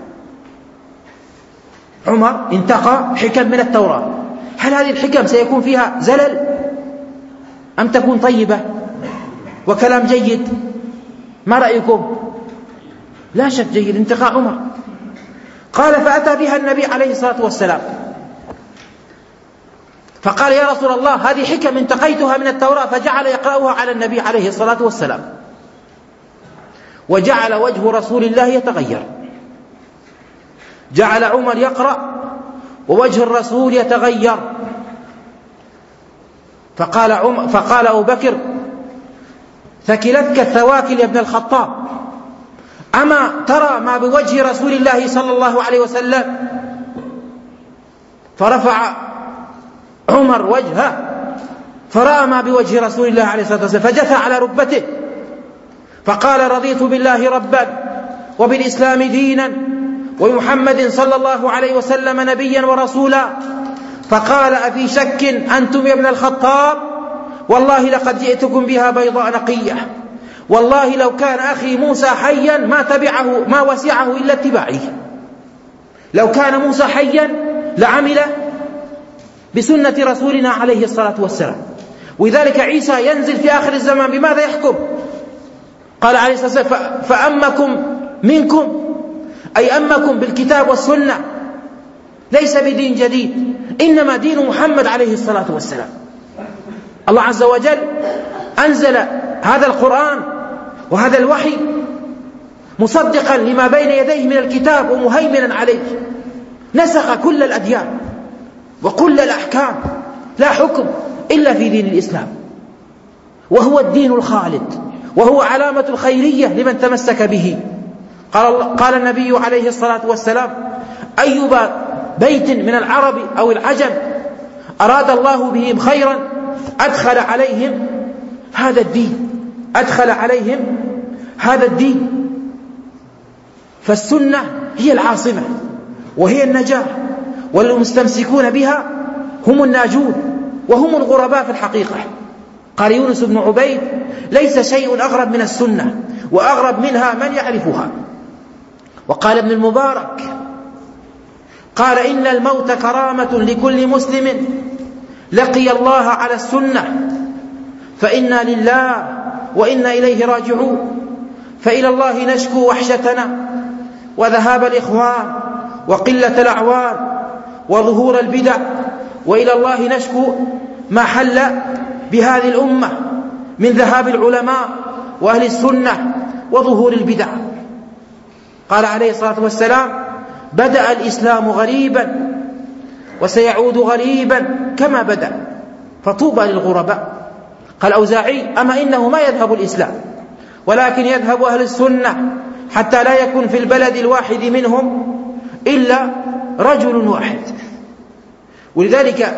عمر انتقى حكم من التوراة. هل هذه الحكم سيكون فيها زلل أم تكون طيبة وكلام جيد؟ ما رأيكم؟ لا شك جيد. انتقاء عمر. قال: فأتى بها النبي عليه الصلاة والسلام فقال: يا رسول الله، هذه حكم انتقيتها من التوراة. فجعل يقرأها على النبي عليه الصلاة والسلام، وجعل وجه رسول الله يتغير. جعل عمر يقرأ ووجه الرسول يتغير. فقال, عمر فقال أبو بكر: ثكلتك الثواكل يا ابن الخطاب، أما ترى ما بوجه رسول الله صلى الله عليه وسلم؟ فرفع عمر وجهه فرأى ما بوجه رسول الله عليه الصلاة والسلام، فجثى على ركبته فقال: رضيت بالله ربا وبالإسلام دينا ومحمد صلى الله عليه وسلم نبيا ورسولا. فقال: أفي شك أنتم يا ابن الخطاب؟ والله لقد جئتكم بها بيضاء نقية، والله لو كان أخي موسى حيا ما تبعه ما وسعه إلا اتباعي. لو كان موسى حيا لعمل بسنة رسولنا عليه الصلاة والسلام. ولذلك عيسى ينزل في آخر الزمان بماذا يحكم؟ قال عليه الصلاة والسلام: فأمكم منكم، أي أمكم بالكتاب والسنة، ليس بدين جديد، إنما دين محمد عليه الصلاة والسلام. الله عز وجل أنزل هذا القرآن وهذا الوحي مصدقا لما بين يديه من الكتاب ومهيمنا عليه، نسخ كل الأديان وكل الأحكام، لا حكم إلا في دين الإسلام، وهو الدين الخالد، وهو علامة الخيرية لمن تمسك به. قال, قال النبي عليه الصلاة والسلام: أي بيت من العرب أو العجم أراد الله بهم خيرا أدخل عليهم هذا الدين أدخل عليهم هذا الدين. فالسنة هي العاصمة وهي النجاة، والمستمسكون بها هم الناجون وهم الغرباء في الحقيقة. قال يونس بن عبيد: ليس شيء أغرب من السنة، وأغرب منها من يعرفها. وقال ابن المبارك: قال إن الموت كرامة لكل مسلم لقي الله على السنة، فإنا لله وإنا إليه راجعون، فإلى الله نشكو وحشتنا وذهاب الإخوان وقلة الأعوان وظهور البدع، وإلى الله نشكو ما حل بهذه الأمة من ذهاب العلماء وأهل السنة وظهور البدع. قال عليه الصلاة والسلام: بدأ الإسلام غريبا وسيعود غريبا كما بدأ، فطوبى للغرباء. قال أوزاعي: أما إنه ما يذهب الإسلام ولكن يذهب أهل السنة، حتى لا يكون في البلد الواحد منهم إلا رجل واحد. ولذلك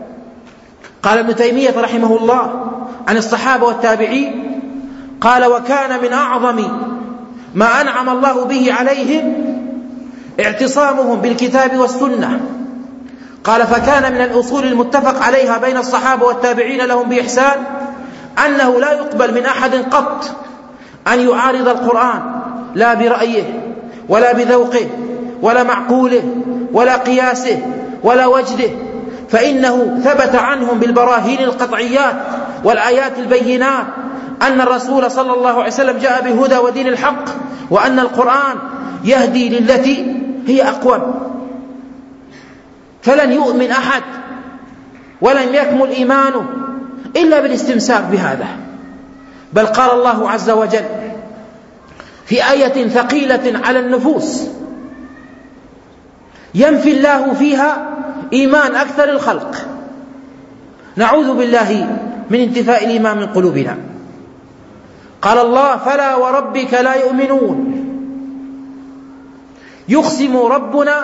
قال ابن تيمية رحمه الله عن الصحابة والتابعين: قال: وكان من أعظم ما أنعم الله به عليهم اعتصامهم بالكتاب والسنة. قال: فكان من الأصول المتفق عليها بين الصحابة والتابعين لهم بإحسان أنه لا يقبل من أحد قط أن يعارض القرآن، لا برأيه ولا بذوقه ولا معقوله ولا قياسه ولا وجده، فإنه ثبت عنهم بالبراهين القطعيات والآيات البينات أن الرسول صلى الله عليه وسلم جاء بهدى ودين الحق، وأن القرآن يهدي للتي هي أقوم. فلن يؤمن أحد ولن يكمل إيمانه إلا بالاستمساك بهذا. بل قال الله عز وجل في آية ثقيلة على النفوس ينفي الله فيها إيمان أكثر الخلق، نعوذ بالله من انتفاء الإيمان من قلوبنا. قال الله: فلا وربك لا يؤمنون. يقسم ربنا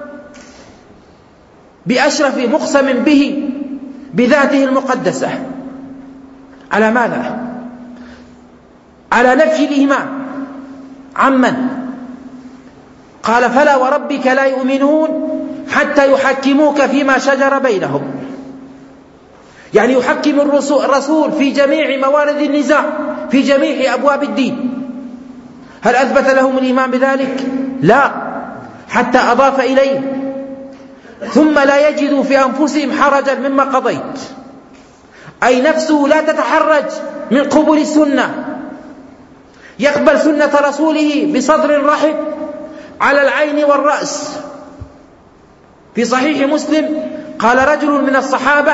بأشرف مقسم به بذاته المقدسة على ماذا؟ على نفي الإيمان. عمن؟ قال: فلا وربك لا يؤمنون حتى يحكموك فيما شجر بينهم. يعني يحكم الرسول في جميع موارد النزاع في جميع أبواب الدين. هل أثبت لهم الإيمان بذلك؟ لا، حتى أضاف إليه: ثم لا يجدوا في أنفسهم حرجا مما قضيت، أي نفسه لا تتحرج من قبول السنة، يقبل سنة رسوله بصدر رحب على العين والرأس. في صحيح مسلم قال رجل من الصحابة: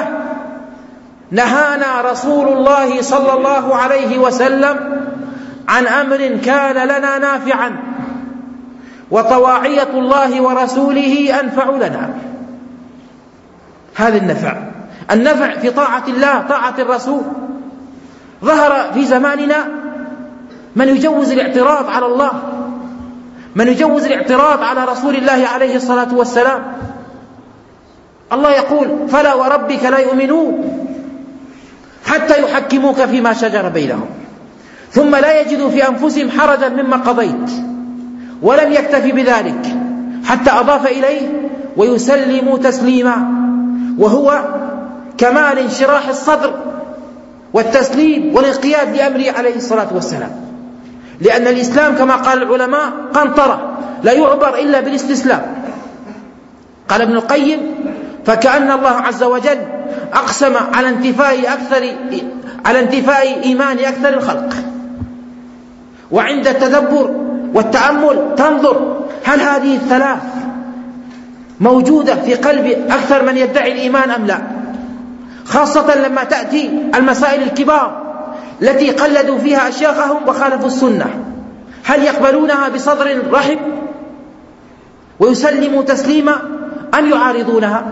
نهانا رسول الله صلى الله عليه وسلم عن أمر كان لنا نافعا، وطواعية الله ورسوله أنفع لنا. هذا النفع، النفع في طاعة الله، طاعة الرسول. ظهر في زماننا من يجوز الاعتراض على الله، من يجوز الاعتراض على رسول الله عليه الصلاة والسلام. الله يقول: فلا وربك لا يؤمنون حتى يحكموك فيما شجر بينهم ثم لا يجدوا في أنفسهم حرجا مما قضيت. ولم يكتفي بذلك حتى أضاف إليه: ويسلموا تسليما، وهو كمال انشراح الصدر والتسليم والانقياد لأمره عليه الصلاة والسلام. لأن الإسلام كما قال العلماء قنطرة لا يعبر إلا بالاستسلام. قال ابن القيم: فكأن الله عز وجل أقسم على انتفاء أكثر على انتفاء إيمان أكثر الخلق. وعند التدبر والتأمل تنظر هل هذه الثلاث موجودة في قلب أكثر من يدعي الإيمان أم لا، خاصة لما تأتي المسائل الكبار التي قلدوا فيها أشياخهم وخالفوا السنة، هل يقبلونها بصدر رحب ويسلموا تسليما أم يعارضونها؟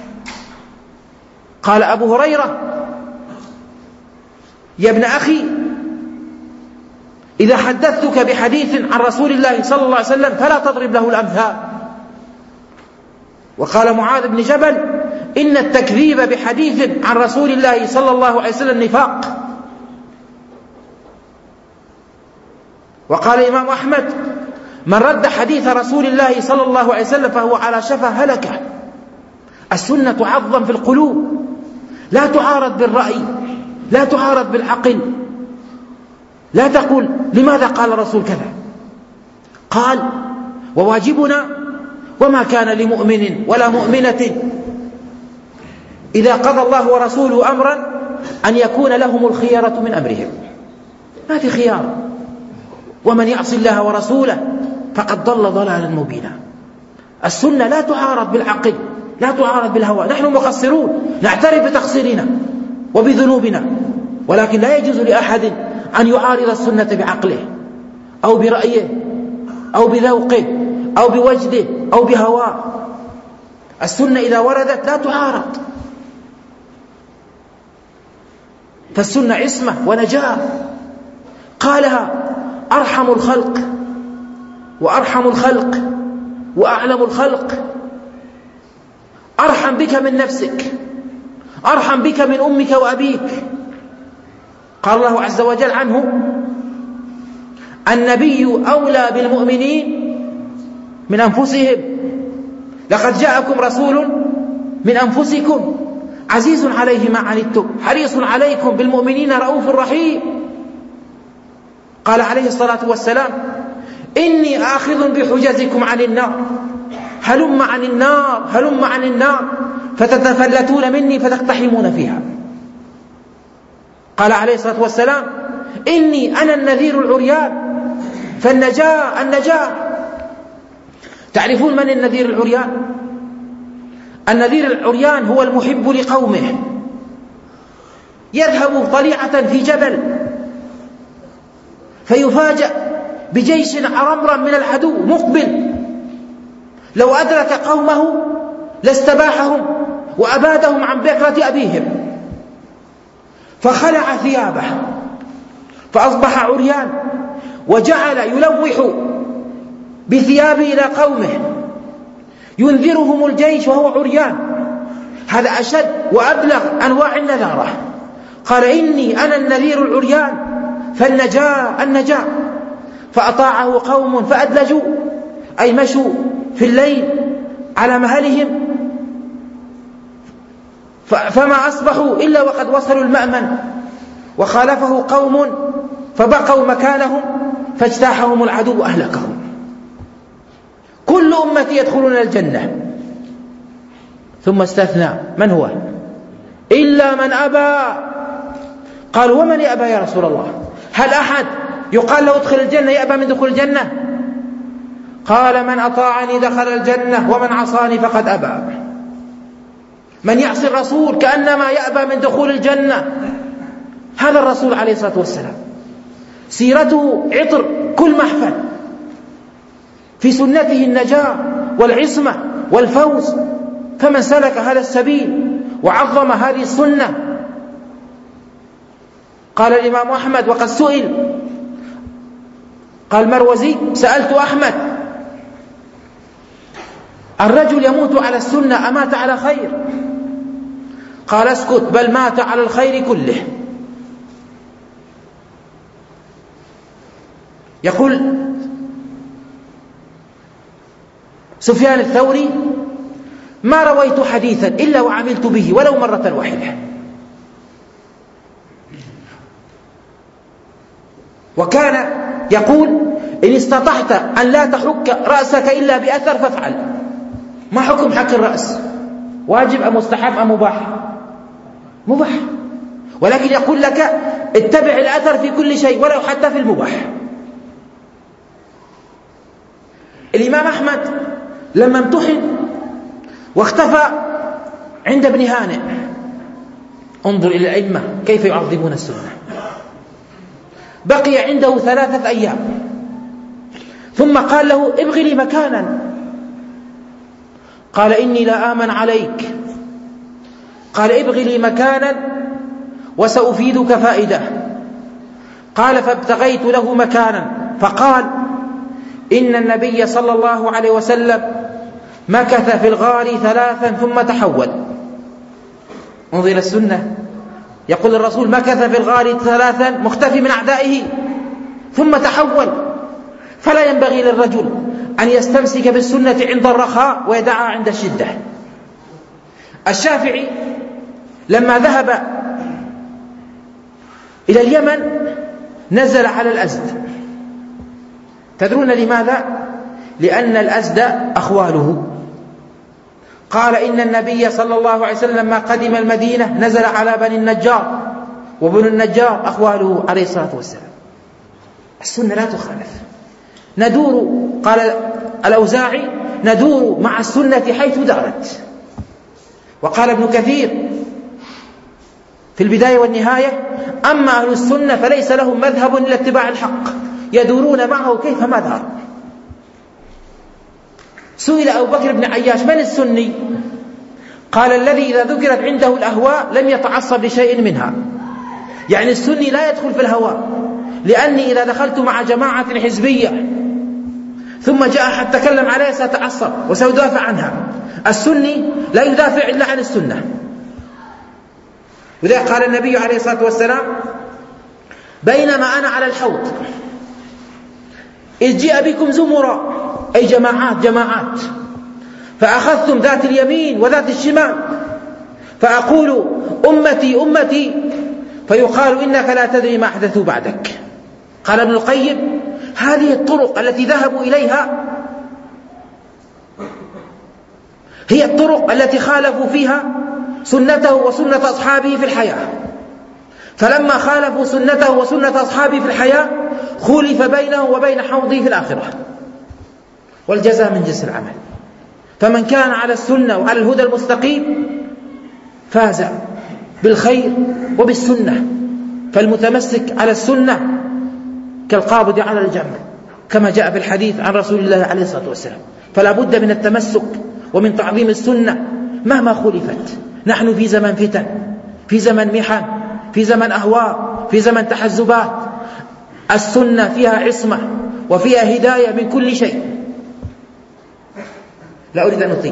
قال أبو هريرة: يا ابن أخي، إذا حدثتك بحديث عن رسول الله صلى الله عليه وسلم فلا تضرب له الأمثال. وقال معاذ بن جبل: إن التكذيب بحديث عن رسول الله صلى الله عليه وسلم نفاق. وقال الإمام أحمد: من رد حديث رسول الله صلى الله عليه وسلم فهو على شفا هلكة. السنة تعظم في القلوب، لا تعارض بالرأي، لا تعارض بالعقل. لا تقول لماذا قال الرسول كذا. قال: وواجبنا وما كان لمؤمن ولا مؤمنة إذا قضى الله ورسوله أمرا أن يكون لهم الخيارة من أمرهم. ما في خيار. ومن يعص الله ورسوله فقد ضل ضلالا مبينا. السنة لا تعارض بالعقل، لا تعارض بالهوى. نحن مقصرون، نعترف بتقصيرنا وبذنوبنا، ولكن لا يجوز لأحد أن يعارض السنة بعقله أو برأيه أو بذوقه أو بوجده أو بهواه. السنة إذا وردت لا تعارض، فالسنة عصمة ونجاة. قالها أرحم الخلق وأرحم الخلق وأعلم الخلق: أرحم بك من نفسك، أرحم بك من أمك وأبيك. قال الله عز وجل عنه: النبي أولى بالمؤمنين من أنفسهم. لقد جاءكم رسول من أنفسكم عزيز عليه ما عنتم حريص عليكم بالمؤمنين رؤوف رحيم. قال عليه الصلاة والسلام: إني آخذ بحجزكم عن النار، هلم عن النار هلم عن النار فتتفلتون مني فتقتحمون فيها. قال عليه الصلاة والسلام: إني أنا النذير العريان فالنجاة النجاة. تعرفون من النذير العريان؟ النذير العريان هو المحب لقومه، يذهب طليعة في جبل فيفاجأ بجيش عرمرم من العدو مقبل، لو أدرك قومه لاستباحهم وأبادهم عن بكرة أبيهم، فخلع ثيابه فأصبح عريان، وجعل يلوح بثيابه إلى قومه ينذرهم الجيش وهو عريان. هذا أشد وأبلغ أنواع النذارة. قال: إني أنا النذير العريان فالنجاة النجاة. فأطاعه قوم فأدلجوا، أي مشوا في الليل على مهلهم، فما أصبحوا إلا وقد وصلوا المأمن، وخالفه قوم فبقوا مكانهم فاجتاحهم العدو وأهلكهم. كل أمتي يدخلون الجنة، ثم استثنى من هو؟ إلا من أبى. قالوا: ومن يأبى يا رسول الله؟ هل أحد يقال له ادخل الجنة يأبى من دخول الجنة؟ قال: من أطاعني دخل الجنة ومن عصاني فقد أبى. من يعصي الرسول كأنما يأبى من دخول الجنة. هذا الرسول عليه الصلاة والسلام سيرته عطر كل محفل، في سنته النجاة والعصمة والفوز. فمن سلك هذا السبيل وعظم هذه السنة. قال الإمام أحمد وقد سئل، قال مروزي: سألت أحمد: الرجل يموت على السنة أمات على خير؟ قال: اسكت، بل مات على الخير كله. يقول سفيان الثوري: ما رويت حديثا إلا وعملت به ولو مرة واحدة. وكان يقول: إن استطعت أن لا تحك رأسك إلا بأثر فافعل. ما حكم حك الرأس؟ واجب أم مستحب أم مباح؟ مباح. ولكن يقول لك اتبع الأثر في كل شيء ولو حتى في المباح. الإمام أحمد لما امتحن واختفى عند ابن هانئ، انظر إلى الأئمة كيف يعظمون السنة، بقي عنده ثلاثة أيام ثم قال له: ابغي لي مكانا. قال: إني لا آمن عليك. قال: ابغي لي مكانا وسأفيدك فائدة. قال: فابتغيت له مكانا، فقال: إن النبي صلى الله عليه وسلم مكث في الغار ثلاثا ثم تحول. انظر إلى السنة، يقول الرسول: مكث في الغار ثلاثا مختفي من أعدائه ثم تحول. فلا ينبغي للرجل أن يستمسك بالسنة عند الرخاء ويدعها عند الشدة. الشافعي لما ذهب إلى اليمن نزل على الأزد. تدرون لماذا؟ لأن الأزد أخواله. قال: إن النبي صلى الله عليه وسلم لما قدم المدينة نزل على بني النجار، وبنو النجار أخواله عليه الصلاة والسلام. السنة لا تخالف. ندور، قال الأوزاعي: ندور مع السنة حيث دارت. وقال ابن كثير في البداية والنهاية: أما أهل السنة فليس لهم مذهب إلا اتباع الحق، يدورون معه كيفما دار. سئل أبو بكر بن عياش: من السني؟ قال: الذي إذا ذكرت عنده الأهواء لم يتعصب لشيء منها. يعني السني لا يدخل في الهواء، لأني إذا دخلت مع جماعة حزبية ثم جاء أحد تكلم عليها سأتعصب وسأدافع عنها. السني لا يدافع إلا عن السنة. وذلك قال النبي عليه الصلاة والسلام: بينما أنا على الحوض إذ جاء بكم زمرا أي جماعات جماعات، فأخذتم ذات اليمين وذات الشمال، فأقول أمتي أمتي فيقال إنك لا تدري ما أحدثوا بعدك. قال ابن القيم هذه الطرق التي ذهبوا إليها هي الطرق التي خالفوا فيها سنته وسنة أصحابه في الحياة، فلما خالفوا سنته وسنة أصحابه في الحياة خولف بينه وبين حوضه في الآخرة، والجزاء من جنس العمل. فمن كان على السنة وعلى الهدى المستقيم فاز بالخير وبالسنة، فالمتمسك على السنة كالقابض على الجمر كما جاء في الحديث عن رسول الله عليه الصلاة والسلام. فلا بد من التمسك ومن تعظيم السنة مهما خلفت. نحن في زمن فتن، في زمن محن، في زمن أهواء، في زمن تحزبات. السنة فيها عصمة وفيها هداية من كل شيء. لا أريد أن أطيل.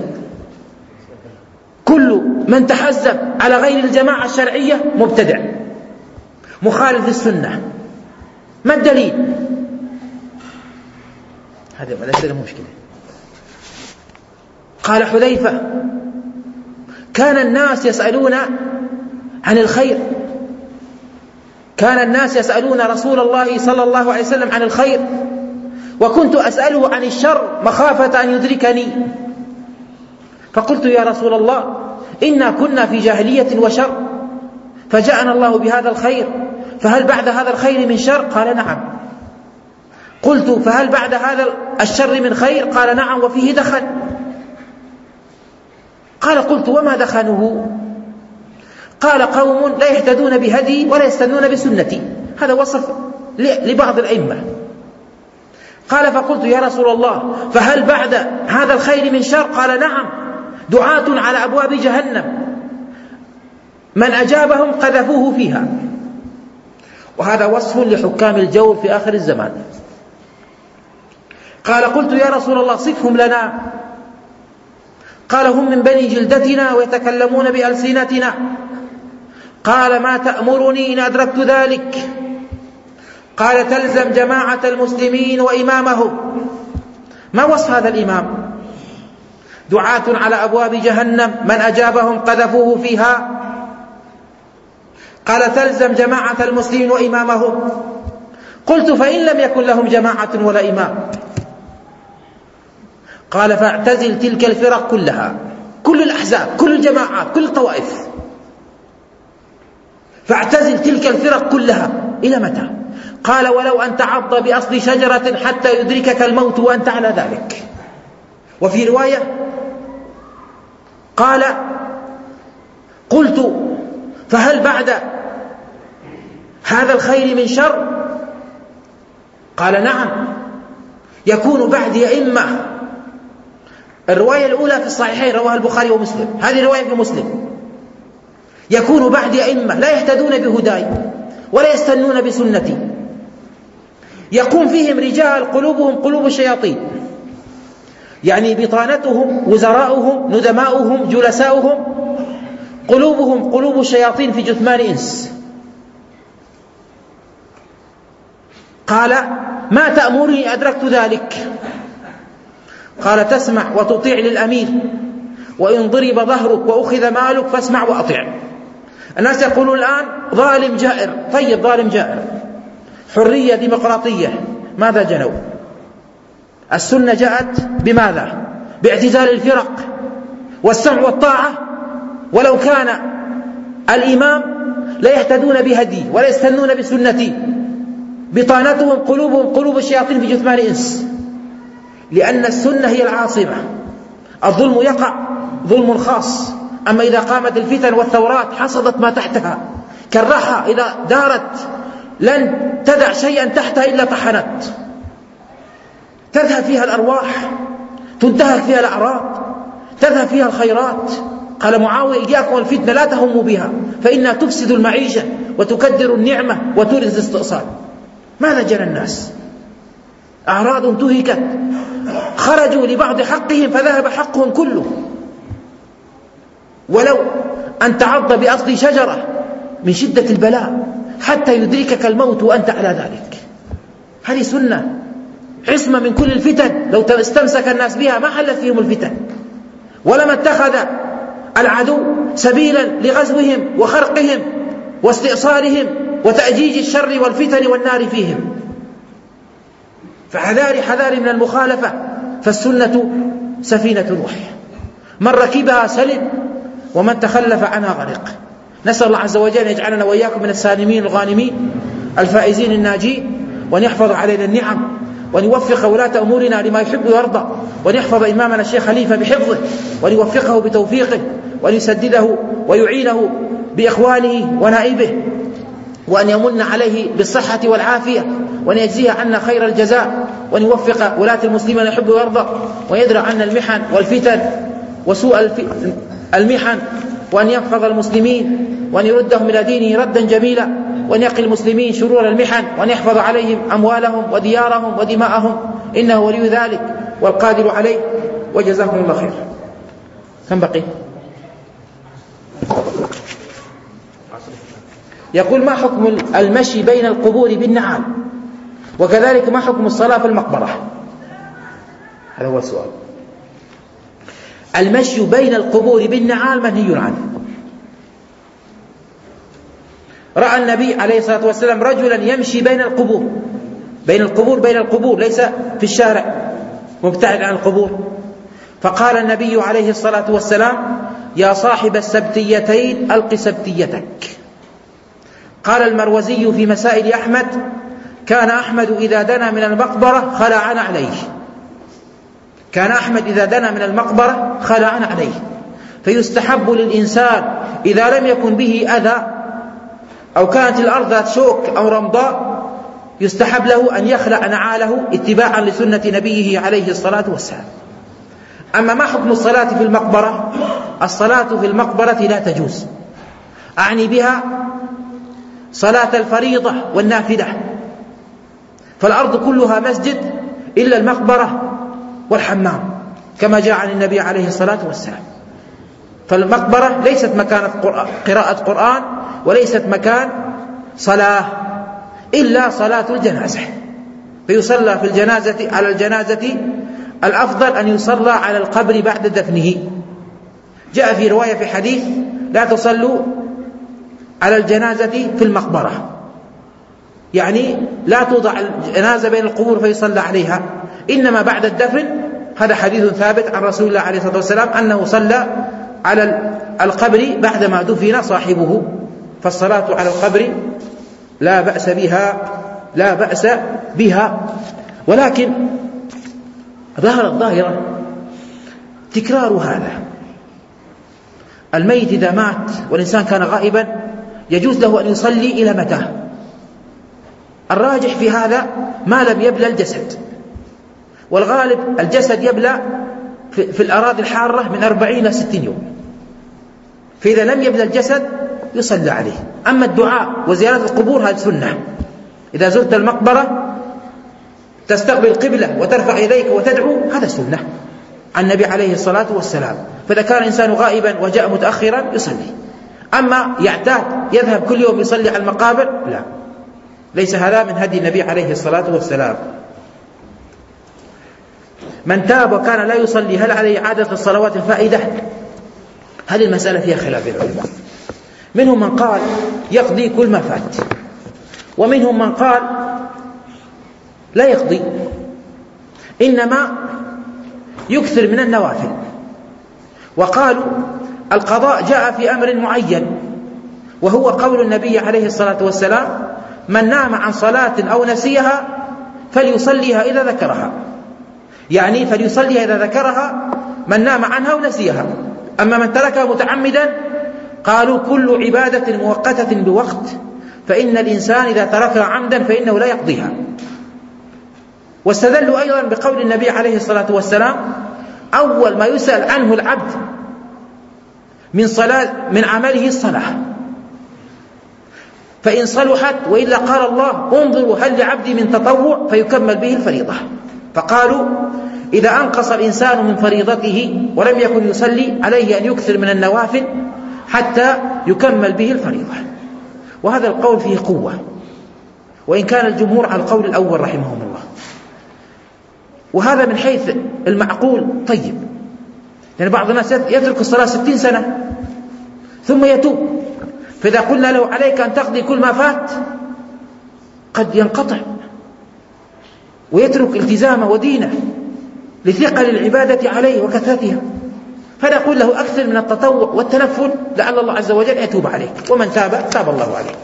كل من تحزب على غير الجماعة الشرعية مبتدع مخالف للسنة. ما الدليل؟ هذا ليس له مشكلة. قال حذيفة كان الناس يسألون عن الخير، كان الناس يسألون رسول الله صلى الله عليه وسلم عن الخير، وكنت أسأله عن الشر مخافة أن يدركني. فقلت يا رسول الله إنا كنا في جاهلية وشر، فجاءنا الله بهذا الخير، فهل بعد هذا الخير من شر؟ قال نعم. قلت فهل بعد هذا الشر من خير؟ قال نعم وفيه دخن. قال قلت وما دخنه؟ قال قوم لا يهتدون بهدي ولا يستنون بسنتي. هذا وصف لبعض الأئمة. قال فقلت يا رسول الله فهل بعد هذا الخير من شر؟ قال نعم، دعاة على أبواب جهنم من أجابهم قذفوه فيها. وهذا وصف لحكام الجور في آخر الزمان. قال قلت يا رسول الله صفهم لنا. قال هم من بني جلدتنا ويتكلمون بألسنتنا. قال ما تأمرني إن أدركت ذلك؟ قال تلزم جماعة المسلمين وإمامهم. ما وصف هذا الإمام؟ دعاة على أبواب جهنم من أجابهم قذفوه فيها. قال تلزم جماعة المسلمين وإمامهم. قلت فإن لم يكن لهم جماعة ولا إمام؟ قال فاعتزل تلك الفرق كلها، كل الأحزاب، كل الجماعات، كل الطوائف، فاعتزل تلك الفرق كلها. إلى متى؟ قال ولو أن تعض بأصل شجرة حتى يدركك الموت وأنت على ذلك. وفي رواية قال قلت فهل بعد هذا الخير من شر؟ قال نعم، يكون بعدي أئمة. الرواية الأولى في الصحيحين رواها البخاري ومسلم، هذه رواية في مسلم. يكون بعدي أئمة لا يهتدون بهداي ولا يستنون بسنتي، يقوم فيهم رجال قلوبهم قلوب الشياطين، يعني بطانتهم وزراؤهم ندماؤهم جلساؤهم قلوبهم قلوب الشياطين في جثمان إنس. قال ما تأمرني أدركت ذلك؟ قال تسمع وتطيع للأمير، وإن ضرب ظهرك وأخذ مالك فاسمع وأطيع. الناس يقولون الآن ظالم جائر. طيب ظالم جائر، حرية ديمقراطية، ماذا جنوا؟ السنة جاءت بماذا؟ باعتزال الفرق والسمع والطاعة. ولو كان الإمام لا يهتدون بهدي ولا يستنون بسنتي، بطانتهم قلوبهم قلوب الشياطين في جثمان إنس، لأن السنة هي العاصمة. الظلم يقع ظلم خاص، أما إذا قامت الفتن والثورات حصدت ما تحتها، كالرحى إذا دارت لن تدع شيئا تحتها إلا طحنت، تذهب فيها الأرواح، تنتهك فيها الأعراض، تذهب فيها الخيرات. قال معاوية إياكم الفتنة لا تهموا بها فإنها تفسد المعيشة وتكدر النعمة وتورث الاستئصال. ماذا جرى الناس؟ أعراض انتهكت، خرجوا لبعض حقهم فذهب حقهم كله. ولو أن تعض بأصل شجرة من شدة البلاء حتى يدركك الموت وأنت على ذلك. هذه سنة عصمة من كل الفتن، لو استمسك الناس بها ما حلت فيهم الفتن، ولما اتخذ العدو سبيلا لغزوهم وخرقهم واستئصالهم وتأجيج الشر والفتن والنار فيهم. فحذاري حذاري من المخالفة، فالسنة سفينة نوح، من ركبها سلم ومن تخلف عنها غرق. نسأل الله عز وجل أن يجعلنا وإياكم من السالمين الغانمين الفائزين الناجين، وأن يحفظ علينا النعم، وأن يوفق ولاة أمورنا لما يحب ويرضى، وأن يحفظ إمامنا الشيخ خليفة بحفظه، وأن يوفقه بتوفيقه، وأن يسدده ويعينه بإخوانه ونائبه، وأن يمن عليه بالصحة والعافية، وأن يجزيه عنا خير الجزاء، وأن يوفق ولاة المسلمين يحب ويرضى، ويدرع عنا المحن والفتن وسوء المحن، وأن يحفظ المسلمين، وأن يردهم إلى دينه ردا جميلا، وأن يقي المسلمين شرور المحن، وأن يحفظ عليهم أموالهم وديارهم ودماءهم، إنه ولي ذلك والقادر عليه. وجزاكم الله خير. كم بقي؟ يقول: ما حكم المشي بين القبور بالنعال؟ وكذلك ما حكم الصلاة في المقبرة؟ هذا هو السؤال. المشي بين القبور بالنعال منهي عنه. رأى النبي عليه الصلاة والسلام رجلا يمشي بين القبور، بين القبور بين القبور ليس في الشارع مبتعد عن القبور، فقال النبي عليه الصلاة والسلام: يا صاحب السبتيتين ألق سبتيتك. قال المروزي في مسائل أحمد: كان أحمد إذا دنا من المقبرة خلعنا عليه. كان أحمد إذا دنا من المقبرة خلعنا عليه. فيستحب للإنسان إذا لم يكن به أذى أو كانت الأرض ذات شوك أو رمضاء يستحب له أن يخلع نعاله اتباعا لسنة نبيه عليه الصلاة والسلام. أما ما حكم الصلاة في المقبرة؟ الصلاة في المقبرة لا تجوز، أعني بها صلاة الفريضة والنافلة، فالأرض كلها مسجد إلا المقبرة والحمام، كما جاء عن النبي عليه الصلاة والسلام. فالمقبرة ليست مكان قراءة قرآن وليست مكان صلاة إلا صلاة الجنازة، فيصلى في الجنازة على الجنازة الأفضل أن يصلى على القبر بعد دفنه. جاء في رواية في حديث: لا تصلوا على الجنازة في المقبرة، يعني لا توضع الجنازة بين القبور فيصلى عليها، إنما بعد الدفن. هذا حديث ثابت عن رسول الله عليه الصلاة والسلام أنه صلى على القبر بعدما دفن صاحبه، فالصلاة على القبر لا بأس بها لا بأس بها ولكن ظهر الظاهرة تكرار هذا. الميت إذا مات والإنسان كان غائبا يجوز له أن يصلي إلى متى؟ الراجح في هذا ما لم يبلى الجسد، والغالب الجسد يبلى في الأراضي الحارة من أربعين إلى ستين يوم، فإذا لم يبلى الجسد يصلى عليه. أما الدعاء وزيارة القبور هذه سنة، إذا زرت المقبرة تستقبل القبلة وترفع يديك وتدعو، هذا سنة عن النبي عليه الصلاة والسلام. فإذا كان الإنسان غائبا وجاء متأخرا يصلي. أما يعتاد يذهب كل يوم يصلي على المقابر، لا، ليس هذا من هدي النبي عليه الصلاة والسلام. من تاب وكان لا يصلي هل عليه عادة الصلوات الفائدة؟ هذه المسألة فيها خلاف العلماء. منهم من قال يقضي كل ما فات، ومنهم من قال لا يقضي، إنما يكثر من النوافل. وقالوا القضاء جاء في أمر معين، وهو قول النبي عليه الصلاة والسلام: من نام عن صلاة أو نسيها فليصليها إذا ذكرها، يعني فليصليها إذا ذكرها من نام عنها ونسيها. أما من تركها متعمدا قالوا كل عبادة مؤقتة بوقت، فإن الإنسان إذا تركها عمدا فإنه لا يقضيها. واستدلوا أيضا بقول النبي عليه الصلاة والسلام: أول ما يسأل عنه العبد من صلاة من عمله الصلاة، فإن صلحت وإلا قال الله: انظروا هل لعبدي من تطوع فيكمل به الفريضة. فقالوا إذا أنقص الإنسان من فريضته ولم يكن يصلي عليه أن يكثر من النوافل حتى يكمل به الفريضة. وهذا القول فيه قوة، وإن كان الجمهور على القول الأول رحمهم الله. وهذا من حيث المعقول طيب، يعني بعض الناس يترك الصلاة ستين سنة ثم يتوب، فإذا قلنا له عليك أن تقضي كل ما فات قد ينقطع ويترك التزامه ودينه لثقل العبادة عليه وكثرتها، فنقول له أكثر من التطوع والتنفل لعل الله عز وجل يتوب عليك، ومن تاب تاب الله عليه.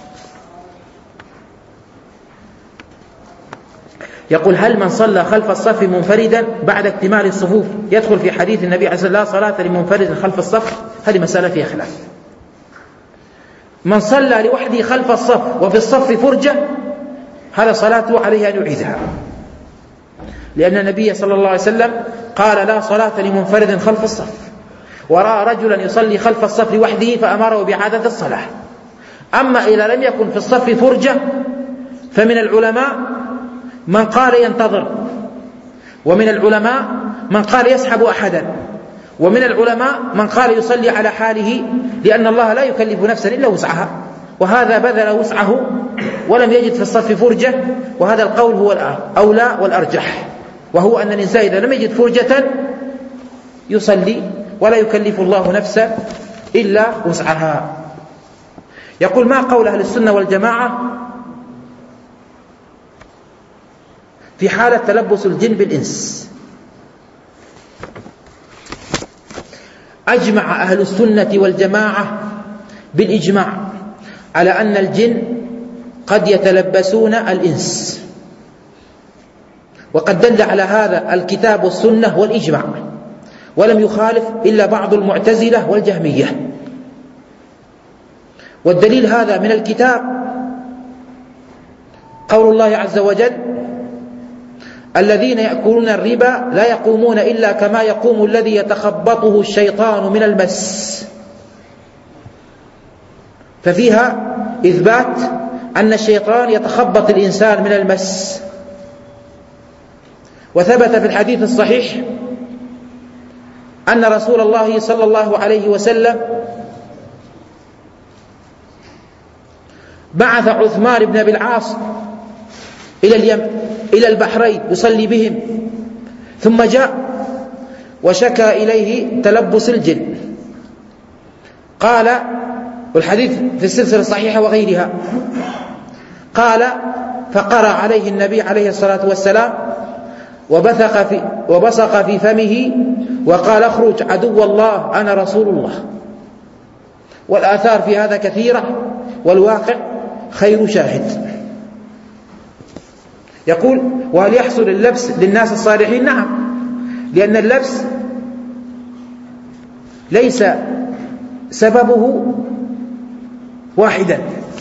يقول: هل من صلى خلف الصف منفردا بعد اكتمال الصفوف يدخل في حديث النبي عليه الصلاة والسلام لا صلاة لمنفرد خلف الصف؟ هذه مسألة فيها خلاف. من صلى لوحده خلف الصف وفي الصف فرجة هذا صلاته عليه أن يعيدها، لأن النبي صلى الله عليه وسلم قال: لا صلاة لمنفرد خلف الصف، ورأى رجلا يصلي خلف الصف لوحده فأمره بإعادة الصلاة. أما إذا لم يكن في الصف فرجة فمن العلماء من قال ينتظر، ومن العلماء من قال يسحب أحدا، ومن العلماء من قال يصلي على حاله، لأن الله لا يكلف نفسا إلا وسعها، وهذا بذل وسعه ولم يجد في الصف فرجة، وهذا القول هو الأولى والأرجح، وهو أن الإنسان إذا لم يجد فرجة يصلي ولا يكلف الله نفسا إلا وسعها. يقول: ما قول أهل السنة والجماعة في حالة تلبس الجن بالإنس؟ أجمع أهل السنة والجماعة بالإجماع على أن الجن قد يتلبسون الإنس، وقد دل على هذا الكتاب والسنة والإجماع، ولم يخالف إلا بعض المعتزلة والجهمية. والدليل هذا من الكتاب قول الله عز وجل: الذين يأكلون الربا لا يقومون إلا كما يقوم الذي يتخبطه الشيطان من المس. ففيها إثبات أن الشيطان يتخبط الإنسان من المس. وثبت في الحديث الصحيح أن رسول الله صلى الله عليه وسلم بعث عثمان بن أبي العاص إلى اليمن إلى البحرين يصلي بهم، ثم جاء وشكى إليه تلبس الجن. قال، والحديث في السلسلة الصحيحة وغيرها، قال: فقرأ عليه النبي عليه الصلاة والسلام وبثق في, وبصق في فمه وقال: اخرج عدو الله أنا رسول الله. والآثار في هذا كثيرة، والواقع خير شاهد. يقول: وهل يحصل اللبس للناس الصالحين؟ نعم، لأن اللبس ليس سببه واحدا.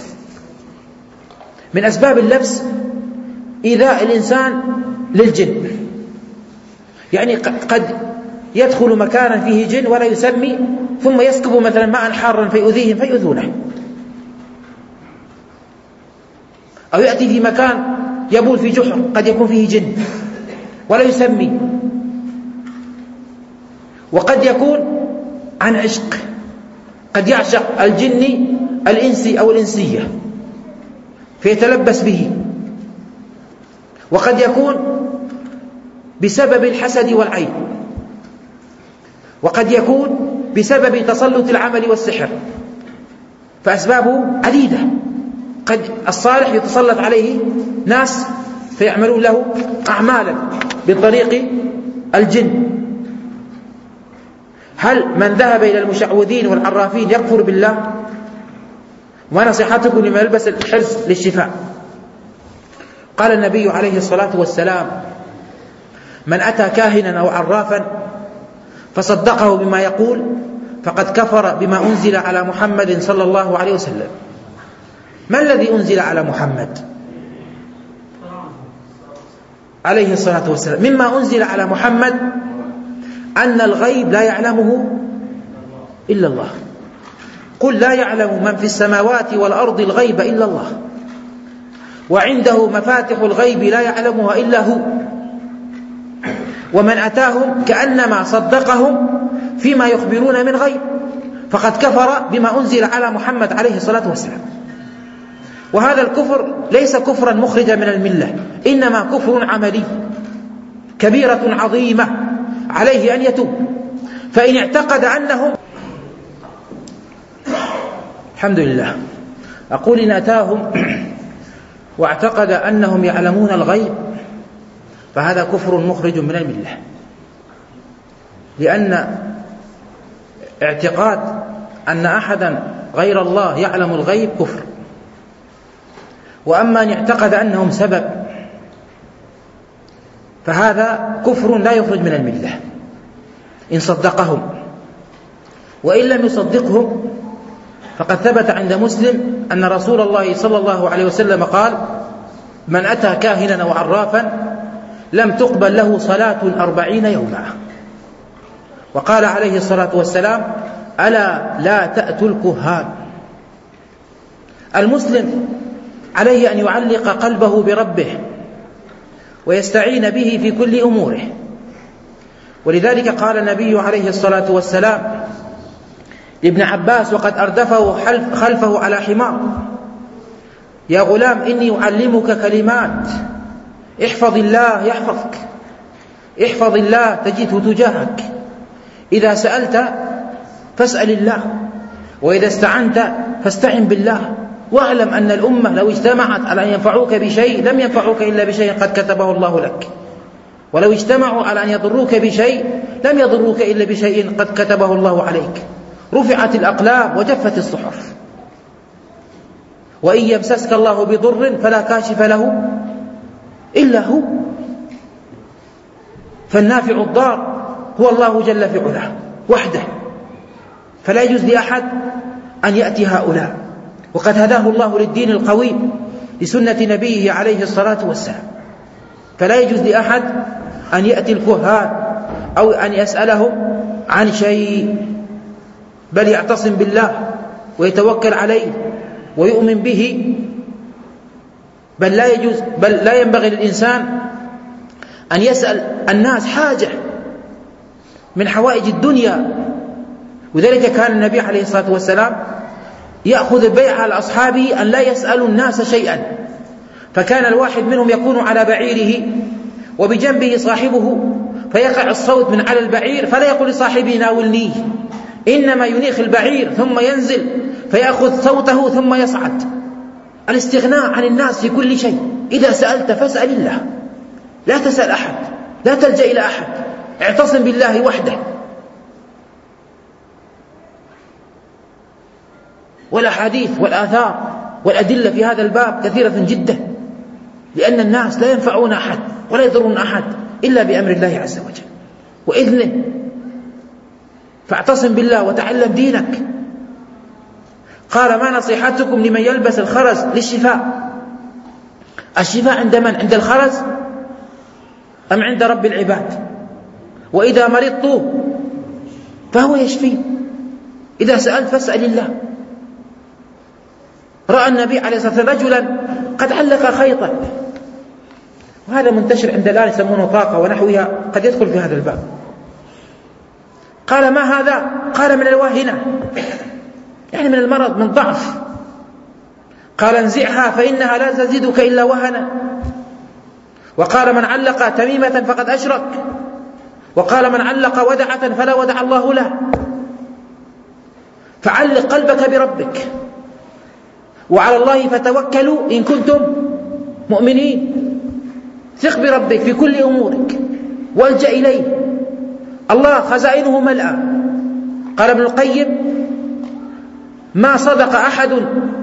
من أسباب اللبس إيذاء الإنسان للجن، يعني قد يدخل مكانا فيه جن ولا يسمي، ثم يسكب مثلا ماء حارا فيؤذيهم فيؤذونه، أو يأتي في مكان يبول في جحر قد يكون فيه جن ولا يسمي، وقد يكون عن عشق، قد يعشق الجن الإنسي أو الإنسية فيتلبس به، وقد يكون بسبب الحسد والعين، وقد يكون بسبب تسلط العمل والسحر، فأسبابه عديدة. قد الصالح يتسلط عليه ناس فيعملون له أعمالا بطريق الجن. هل من ذهب إلى المشعوذين والعرافين يكفر بالله؟ ونصيحتكم لمن يلبس الحرز للشفاء. قال النبي عليه الصلاة والسلام: من أتى كاهنا أو عرافا فصدقه بما يقول فقد كفر بما أنزل على محمد صلى الله عليه وسلم. ما الذي أنزل على محمد عليه الصلاة والسلام؟ مما أنزل على محمد أن الغيب لا يعلمه إلا الله. قل لا يعلم من في السماوات والأرض الغيب إلا الله، وعنده مفاتح الغيب لا يعلمها إلا هو. ومن أتاهم كأنما صدقهم فيما يخبرون من غيب فقد كفر بما أنزل على محمد عليه الصلاة والسلام. وهذا الكفر ليس كفرا مخرجا من الملة، إنما كفر عملي كبيرة عظيمة عليه أن يتوب. فإن اعتقد أنهم الحمد لله أقول إن أتاهم واعتقد أنهم يعلمون الغيب فهذا كفر مخرج من الملة، لأن اعتقاد أن أحدا غير الله يعلم الغيب كفر. وأما أن اعتقد أنهم سبب فهذا كفر لا يخرج من الملة إن صدقهم، وإن لم يصدقهم فقد ثبت عند مسلم أن رسول الله صلى الله عليه وسلم قال: من أتى كاهنا وعرافا لم تقبل له صلاة أربعين يوما. وقال عليه الصلاة والسلام: ألا لا تأتوا الكهان. المسلم عليه أن يعلق قلبه بربه ويستعين به في كل أموره، ولذلك قال النبي عليه الصلاة والسلام لابن عباس وقد أردفه خلفه على حمار: يا غلام إني أعلمك كلمات، احفظ الله يحفظك، احفظ الله تجده تجاهك، إذا سألت فاسأل الله، وإذا استعنت فاستعن بالله، واعلم أن الأمة لو اجتمعت على أن ينفعوك بشيء لم ينفعوك إلا بشيء قد كتبه الله لك، ولو اجتمعوا على أن يضروك بشيء لم يضروك إلا بشيء قد كتبه الله عليك. رفعت الأقلام وجفت الصحف، وإن يمسسك الله بضر فلا كاشف له إلا هو، فالنافع الضار هو الله جل في علاه وحده، فلا يجوز لأحد أن يأتي هؤلاء. وقد هداه الله للدين القويم لسنة نبيه عليه الصلاة والسلام، فلا يجوز لأحد أن يأتي الكهان أو أن يسألهم عن شيء، بل يعتصم بالله ويتوكل عليه ويؤمن به. بل لا يجوز بل لا ينبغي للإنسان أن يسأل الناس حاجة من حوائج الدنيا. وذلك كان النبي عليه الصلاة والسلام يأخذ البيعة على أصحابه أن لا يسألوا الناس شيئا، فكان الواحد منهم يكون على بعيره وبجنبه صاحبه، فيقع الصوت من على البعير فلا يقول لصاحبه ناولنيه، إنما ينيخ البعير ثم ينزل فيأخذ صوته ثم يصعد. الاستغناء عن الناس في كل شيء. إذا سألت فاسأل الله، لا تسأل أحد، لا تلجأ إلى أحد، اعتصم بالله وحده. والأحاديث والآثار والأدلة في هذا الباب كثيرة جدا، لأن الناس لا ينفعون أحد ولا يضرون أحد إلا بأمر الله عز وجل وإذنه. فاعتصم بالله وتعلم دينك. قال: ما نصيحتكم لمن يلبس الخرز للشفاء؟ الشفاء عند من؟ عند الخرز أم عند رب العباد؟ وإذا مرضت فهو يشفي. إذا سألت فاسأل الله. رأى النبي عليه الصلاة والسلام رجلا قد علق خيطا، وهذا منتشر عند الآن يسمونه طاقة ونحوها، قد يدخل في هذا الباب. قال: ما هذا؟ قال: من الواهنة، يعني من المرض، من ضعف. قال: انزعها فإنها لا تزيدك إلا وهنا. وقال: من علق تميمة فقد أشرك. وقال: من علق ودعة فلا ودع الله له. فعلق قلبك بربك، وعلى الله فتوكلوا إن كنتم مؤمنين. ثق بربك في كل أمورك والجأ إليه. الله خزائنه ملأى. قال ابن القيم: ما صدق أحد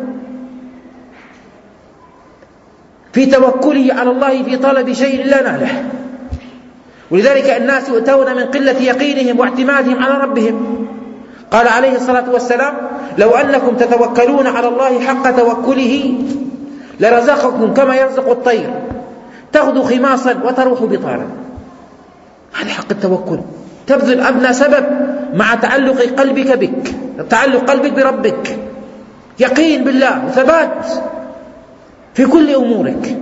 في توكله على الله في طلب شيء إلا ناله. ولذلك الناس يؤتون من قلة يقينهم واعتمادهم على ربهم. قال عليه الصلاة والسلام: لو أنكم تتوكلون على الله حق توكله لرزقكم كما يرزق الطير تغدو خماصا وتروح بطانا. هذا حق التوكل، تبذل أدنى سبب مع تعلق قلبك بك، تعلق قلبك بربك، يقين بالله وثبات في كل أمورك.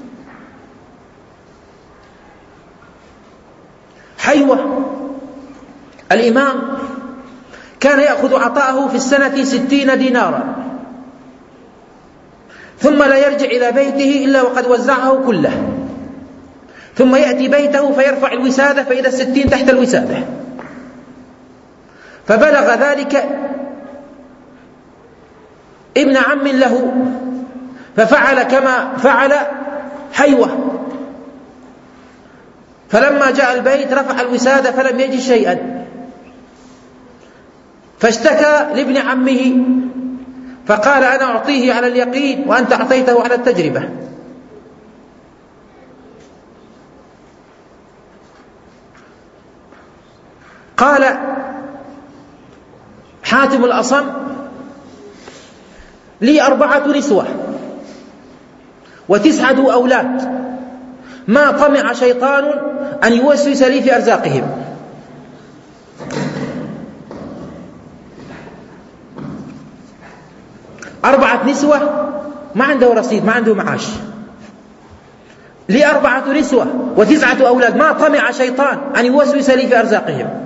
حيوة الإمام كان يأخذ عطاءه في السنة ستين دينارا، ثم لا يرجع إلى بيته إلا وقد وزعه كله. ثم يأتي بيته فيرفع الوسادة فإذا الستين تحت الوسادة. فبلغ ذلك ابن عم له ففعل كما فعل حيوة، فلما جاء البيت رفع الوسادة فلم يجد شيئا، فاشتكى لابن عمه فقال أنا أعطيه على اليقين وأنت أعطيته على التجربة. قال حاتم الأصم لي أربعة نسوة وتسعة أولاد، ما طمع شيطان أن يوسوس لي في أرزاقهم. أربعة نسوة ما عنده رصيد، ما عنده معاش، لي أربعة نسوة وتسعة أولاد، ما طمع شيطان أن يوسوس لي في أرزاقهم،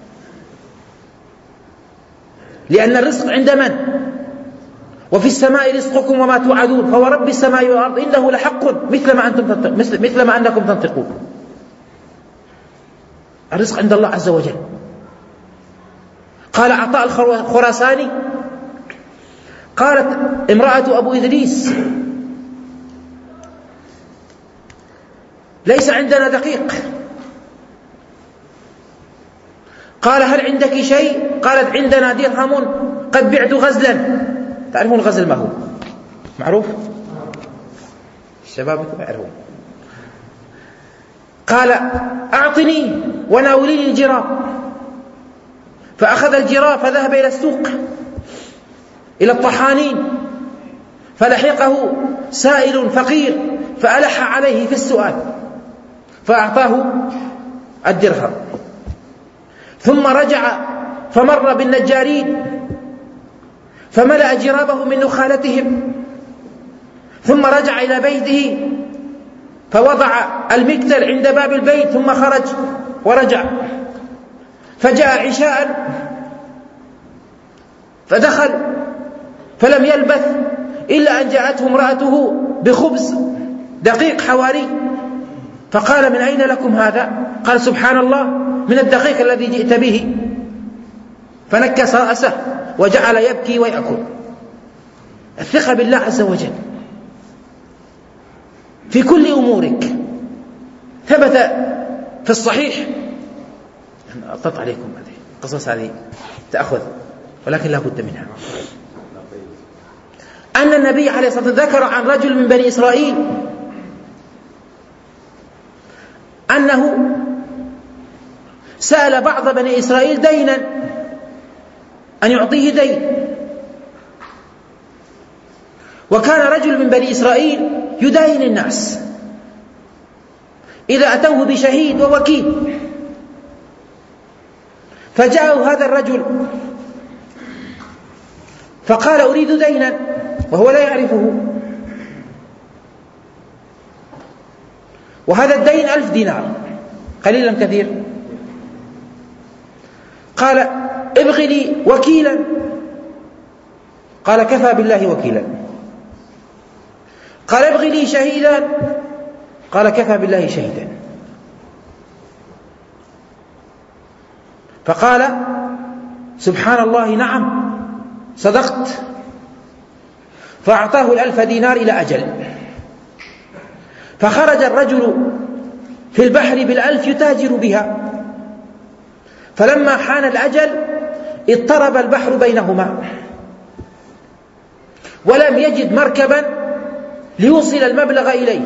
لأن الرزق عند من؟ وفي السماء رزقكم وما توعدون فورب السماء والأرض إنه لحق مثل ما أنتم مثل, مثل ما أنكم تنطقون. الرزق عند الله عز وجل. قال عطاء الخراساني قالت امرأة أبو إدريس ليس عندنا دقيق. قال هل عندك شيء؟ قالت عندنا درهم قد بعت غزلا. تعرفون الغزل ما هو؟ معروف؟ الشباب يعرفون. قال أعطني وناوليني الجراب، فأخذ الجراب فذهب إلى السوق إلى الطحانين فلحقه سائل فقير فألح عليه في السؤال فأعطاه الدرهم، ثم رجع فمر بالنجارين فملأ جرابه من نخالتهم، ثم رجع إلى بيته فوضع المكتل عند باب البيت ثم خرج ورجع، فجاء عشاء فدخل فلم يلبث إلا أن جاءته امرأته بخبز دقيق حواري، فقال من أين لكم هذا؟ قال سبحان الله من الدقيق الذي جئت به، فنكس رأسه وجعل يبكي ويأكل. الثقة بالله عز وجل في كل أمورك. ثبت في الصحيح، أطلت عليكم هذه قصص هذه تأخذ ولكن لا بد منها، أن النبي عليه الصلاة والسلام ذكر عن رجل من بني إسرائيل أنه سأل بعض بني إسرائيل دينا أن يعطيه دين، وكان رجل من بني إسرائيل يداين الناس إذا أتوه بشهيد ووكيل، فجاءه هذا الرجل فقال أريد دينا وهو لا يعرفه، وهذا الدين ألف دينار قليلا كثير. قال ابغي لي وكيلا، قال كفى بالله وكيلا. قال ابغي لي شهيدا، قال كفى بالله شهيدا. فقال سبحان الله نعم صدقت، فأعطاه الألف دينار إلى أجل. فخرج الرجل في البحر بالألف يتاجر بها، فلما حان الأجل اضطرب البحر بينهما ولم يجد مركبا ليوصل المبلغ إليه،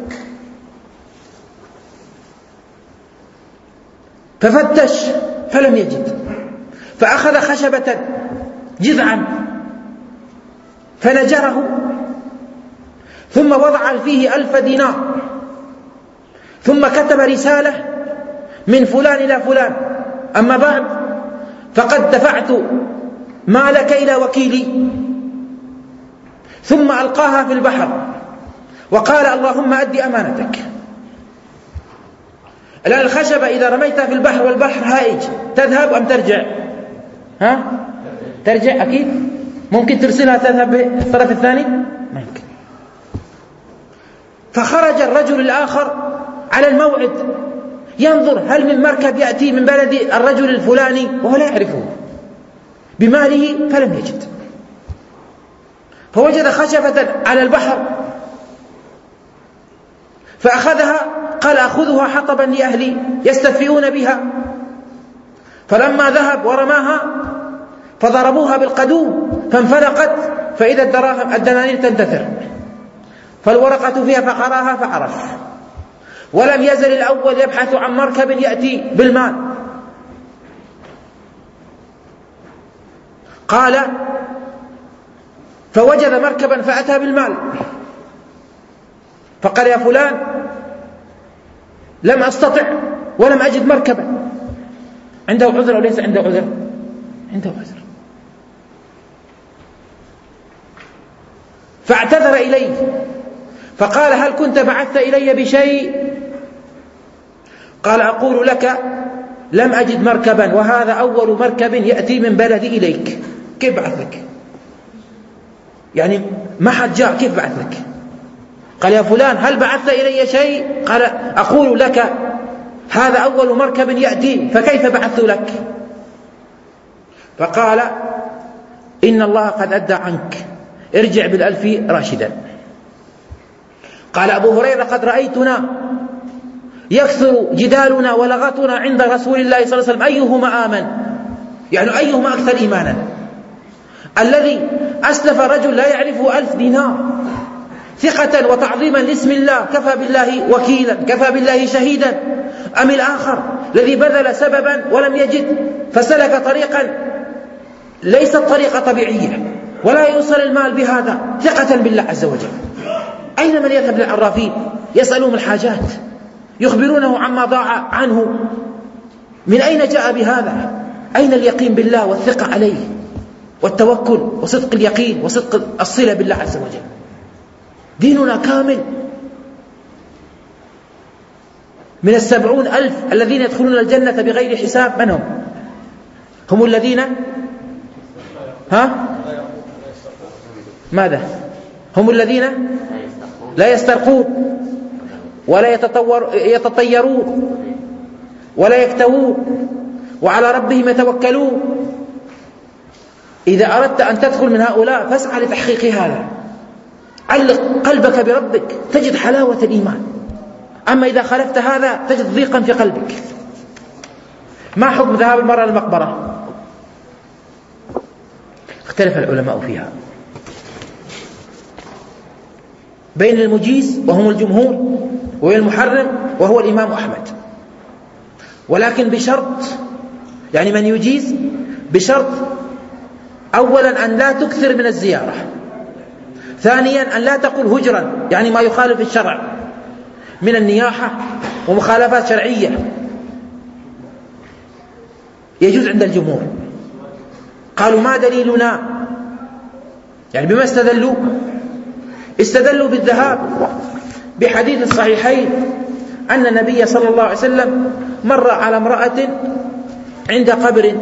ففتش فلم يجد، فأخذ خشبة جذعا فنجره ثم وضع فيه ألف دينار، ثم كتب رسالة من فلان إلى فلان أما بعد فقد دفعت مالك إلى وكيلي، ثم ألقاها في البحر وقال اللهم أدي أمانتك. الآن الخشبة إذا رميتها في البحر والبحر هائج تذهب أم ترجع؟ ها؟ ترجع أكيد. ممكن ترسلها تذهب بالطرف الثاني؟ ما يمكن. فخرج الرجل الآخر على الموعد ينظر هل من مركب يأتي من بلد الرجل الفلاني وهو لا يعرفه، بماله فلم يجد، فوجد خشبة على البحر فأخذها، قال أخذها حطبا لأهلي يستدفئون بها، فلما ذهب ورماها فضربوها بالقدوم فانفلقت، فإذا الدراهم الدنانير تنتثر، فالورقة فيها فقراها فعرف. ولم يزل الأول يبحث عن مركب يأتي بالمال، قال فوجد مركبا فأتى بالمال، فقال يا فلان لم أستطع ولم أجد مركبا. عنده عذر أو ليس عنده عذر؟ عنده عذر. فاعتذر إليه فقال هل كنت بعثت إلي بشيء؟ قال أقول لك لم أجد مركبا وهذا أول مركب يأتي من بلدي إليك، كيف بعث لك؟ يعني ما حد جاء، كيف بعث لك؟ قال يا فلان هل بعثت إلي شيء؟ قال أقول لك هذا أول مركب يأتي فكيف بعثت لك؟ فقال إن الله قد أدى عنك، ارجع بالألف راشدا. قال أبو هريرة قد رأيتنا يكثر جدالنا ولغتنا عند رسول الله صلى الله عليه وسلم أيهما آمن، يعني أيهما أكثر إيمانا، الذي أسلف رجل لا يعرفه ألف دينار ثقة وتعظيما لاسم الله كفى بالله وكيلا كفى بالله شهيدا، أم الآخر الذي بذل سببا ولم يجد فسلك طريقا ليست طريقة طبيعية ولا يوصل المال بهذا ثقة بالله عز وجل؟ أين من يذهب للعرافين يسألهم الحاجات يخبرونه عما ضاع عنه؟ من أين جاء بهذا؟ أين اليقين بالله والثقة عليه والتوكل وصدق اليقين وصدق الصلة بالله عز وجل؟ ديننا كامل. من السبعون ألف الذين يدخلون الجنة بغير حساب من هم؟ هم الذين ها ماذا؟ هم الذين لا يسترقون ولا يتطور يتطيرون ولا يكتوون وعلى ربهم يتوكلون. إذا أردت أن تدخل من هؤلاء فاسعى لتحقيق هذا، علق قلبك بربك تجد حلاوة الإيمان. أما إذا خالفت هذا تجد ضيقا في قلبك. ما حكم ذهاب المرأة للمقبرة؟ اختلف العلماء فيها بين المجيز وهم الجمهور وبين المحرم وهو الإمام أحمد، ولكن بشرط، يعني من يجيز بشرط أولا أن لا تكثر من الزيارة، ثانيا أن لا تقول هجرا يعني ما يخالف الشرع من النياحة ومخالفات شرعية، يجوز عند الجمهور. قالوا ما دليلنا؟ يعني بما استدلوا؟ استدلوا بالذهاب بحديث الصحيحين أن النبي صلى الله عليه وسلم مر على امرأة عند قبر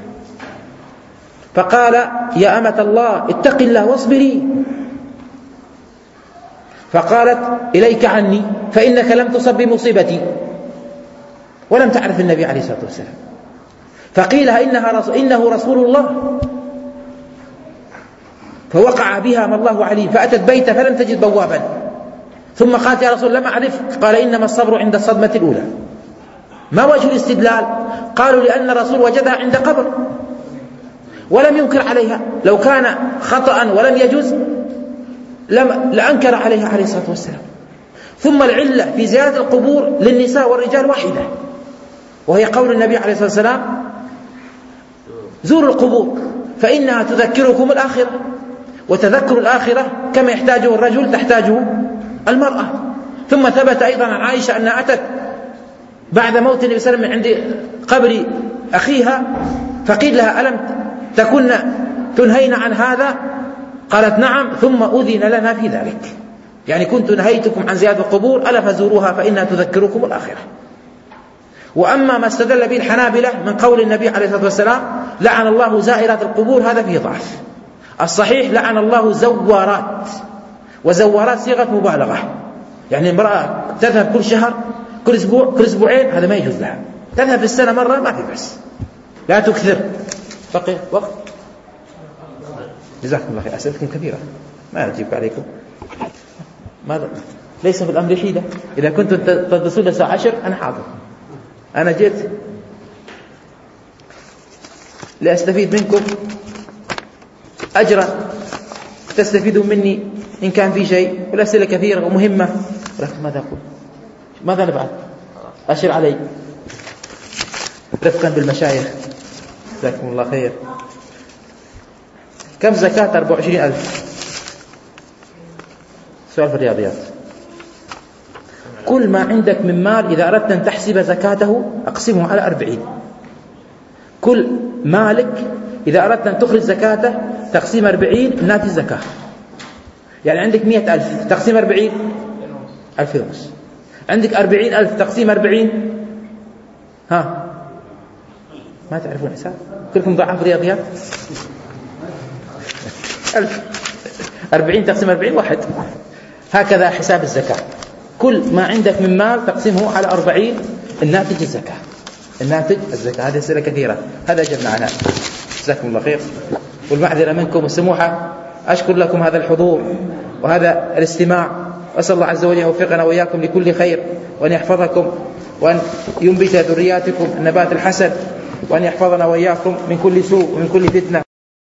فقال يا أمة الله اتق الله واصبري، فقالت إليك عني فإنك لم تصب بمصيبتي، ولم تعرف النبي عليه الصلاة والسلام، فقيل إنها رسول إنه رسول الله، فوقع بها ما الله عليه، فأتت بيته فلم تجد بوابا، ثم قالت يا رسول لم أعرف، قال إنما الصبر عند الصدمة الأولى. ما وجه الاستدلال؟ قالوا لأن الرسول وجدها عند قبر ولم ينكر عليها، لو كان خطأ ولم يجوز لم لأنكر عليها عليه الصلاة والسلام. ثم العلة في زيارة القبور للنساء والرجال واحدة، وهي قول النبي عليه الصلاة والسلام زوروا القبور فإنها تذكركم الآخرة، وتذكر الآخرة كما يحتاجه الرجل تحتاجه المرأة. ثم ثبت أيضا عن عائشة أنها أتت بعد موت النبي صلى الله عليه وسلم عند قبر أخيها فقيل لها ألم تكن تنهين عن هذا؟ قالت نعم، ثم أذن لنا في ذلك، يعني كنت نهيتكم عن زيارة القبور ألا فزوروها فإنها تذكركم الآخرة. وأما ما استدل به الحنابلة من قول النبي عليه الصلاة والسلام لعن الله زائرات القبور، هذا فيه ضعف. الصحيح لعن الله زوارات، وزوارات صيغة مبالغة، يعني امرأة تذهب كل شهر كل أسبوع كل أسبوعين هذا ما يجوز لها. تذهب في السنة مرة ما في بأس، لا تكثر. بقي وقت؟ جزاكم الله خير. أسئلتكم كثيرة ما أجيب عليكم. ماذا؟ ليس في الأمر حيلة. إذا كنتم تدرسون الساعة عشر أنا حاضر، أنا جئت لأستفيد منكم أجرا تستفيدون مني إن كان في شيء، والأسئلة كثيرة ومهمة، ولكن ماذا أقول؟ ماذا نفعل؟ أشر علي رفقا بالمشايخ. جزاكم الله خير. كم زكاة أربعة وعشرين ألف؟ سؤال في الرياضيات. كل ما عندك من مال إذا أردت أن تحسب زكاته أقسمه على أربعين. كل مالك إذا أردت أن تخرج زكاته تقسيم أربعين الناتج زكاة. يعني عندك مئة ألف تقسيم أربعين ألف ونص. عندك أربعين ألف تقسيم أربعين، ها ما تعرفون حساب؟ كلكم ضعاف رياضيات. ألف أربعين تقسيم أربعين واحد. هكذا حساب الزكاة. كل ما عندك من مال تقسمه على أربعين الناتج الزكاة. الناتج الزكاة. هذه أسئلة كثيرة، هذا أجبنا عنها. جزاكم الله خير. والمعذرة منكم والسموحة. أشكر لكم هذا الحضور وهذا الاستماع، وأسأل الله عز وجل يوفقنا وإياكم لكل خير، وأن يحفظكم، وأن ينبت ذرياتكم النبات الحسن، وأن يحفظنا وإياكم من كل سوء ومن كل فتنة.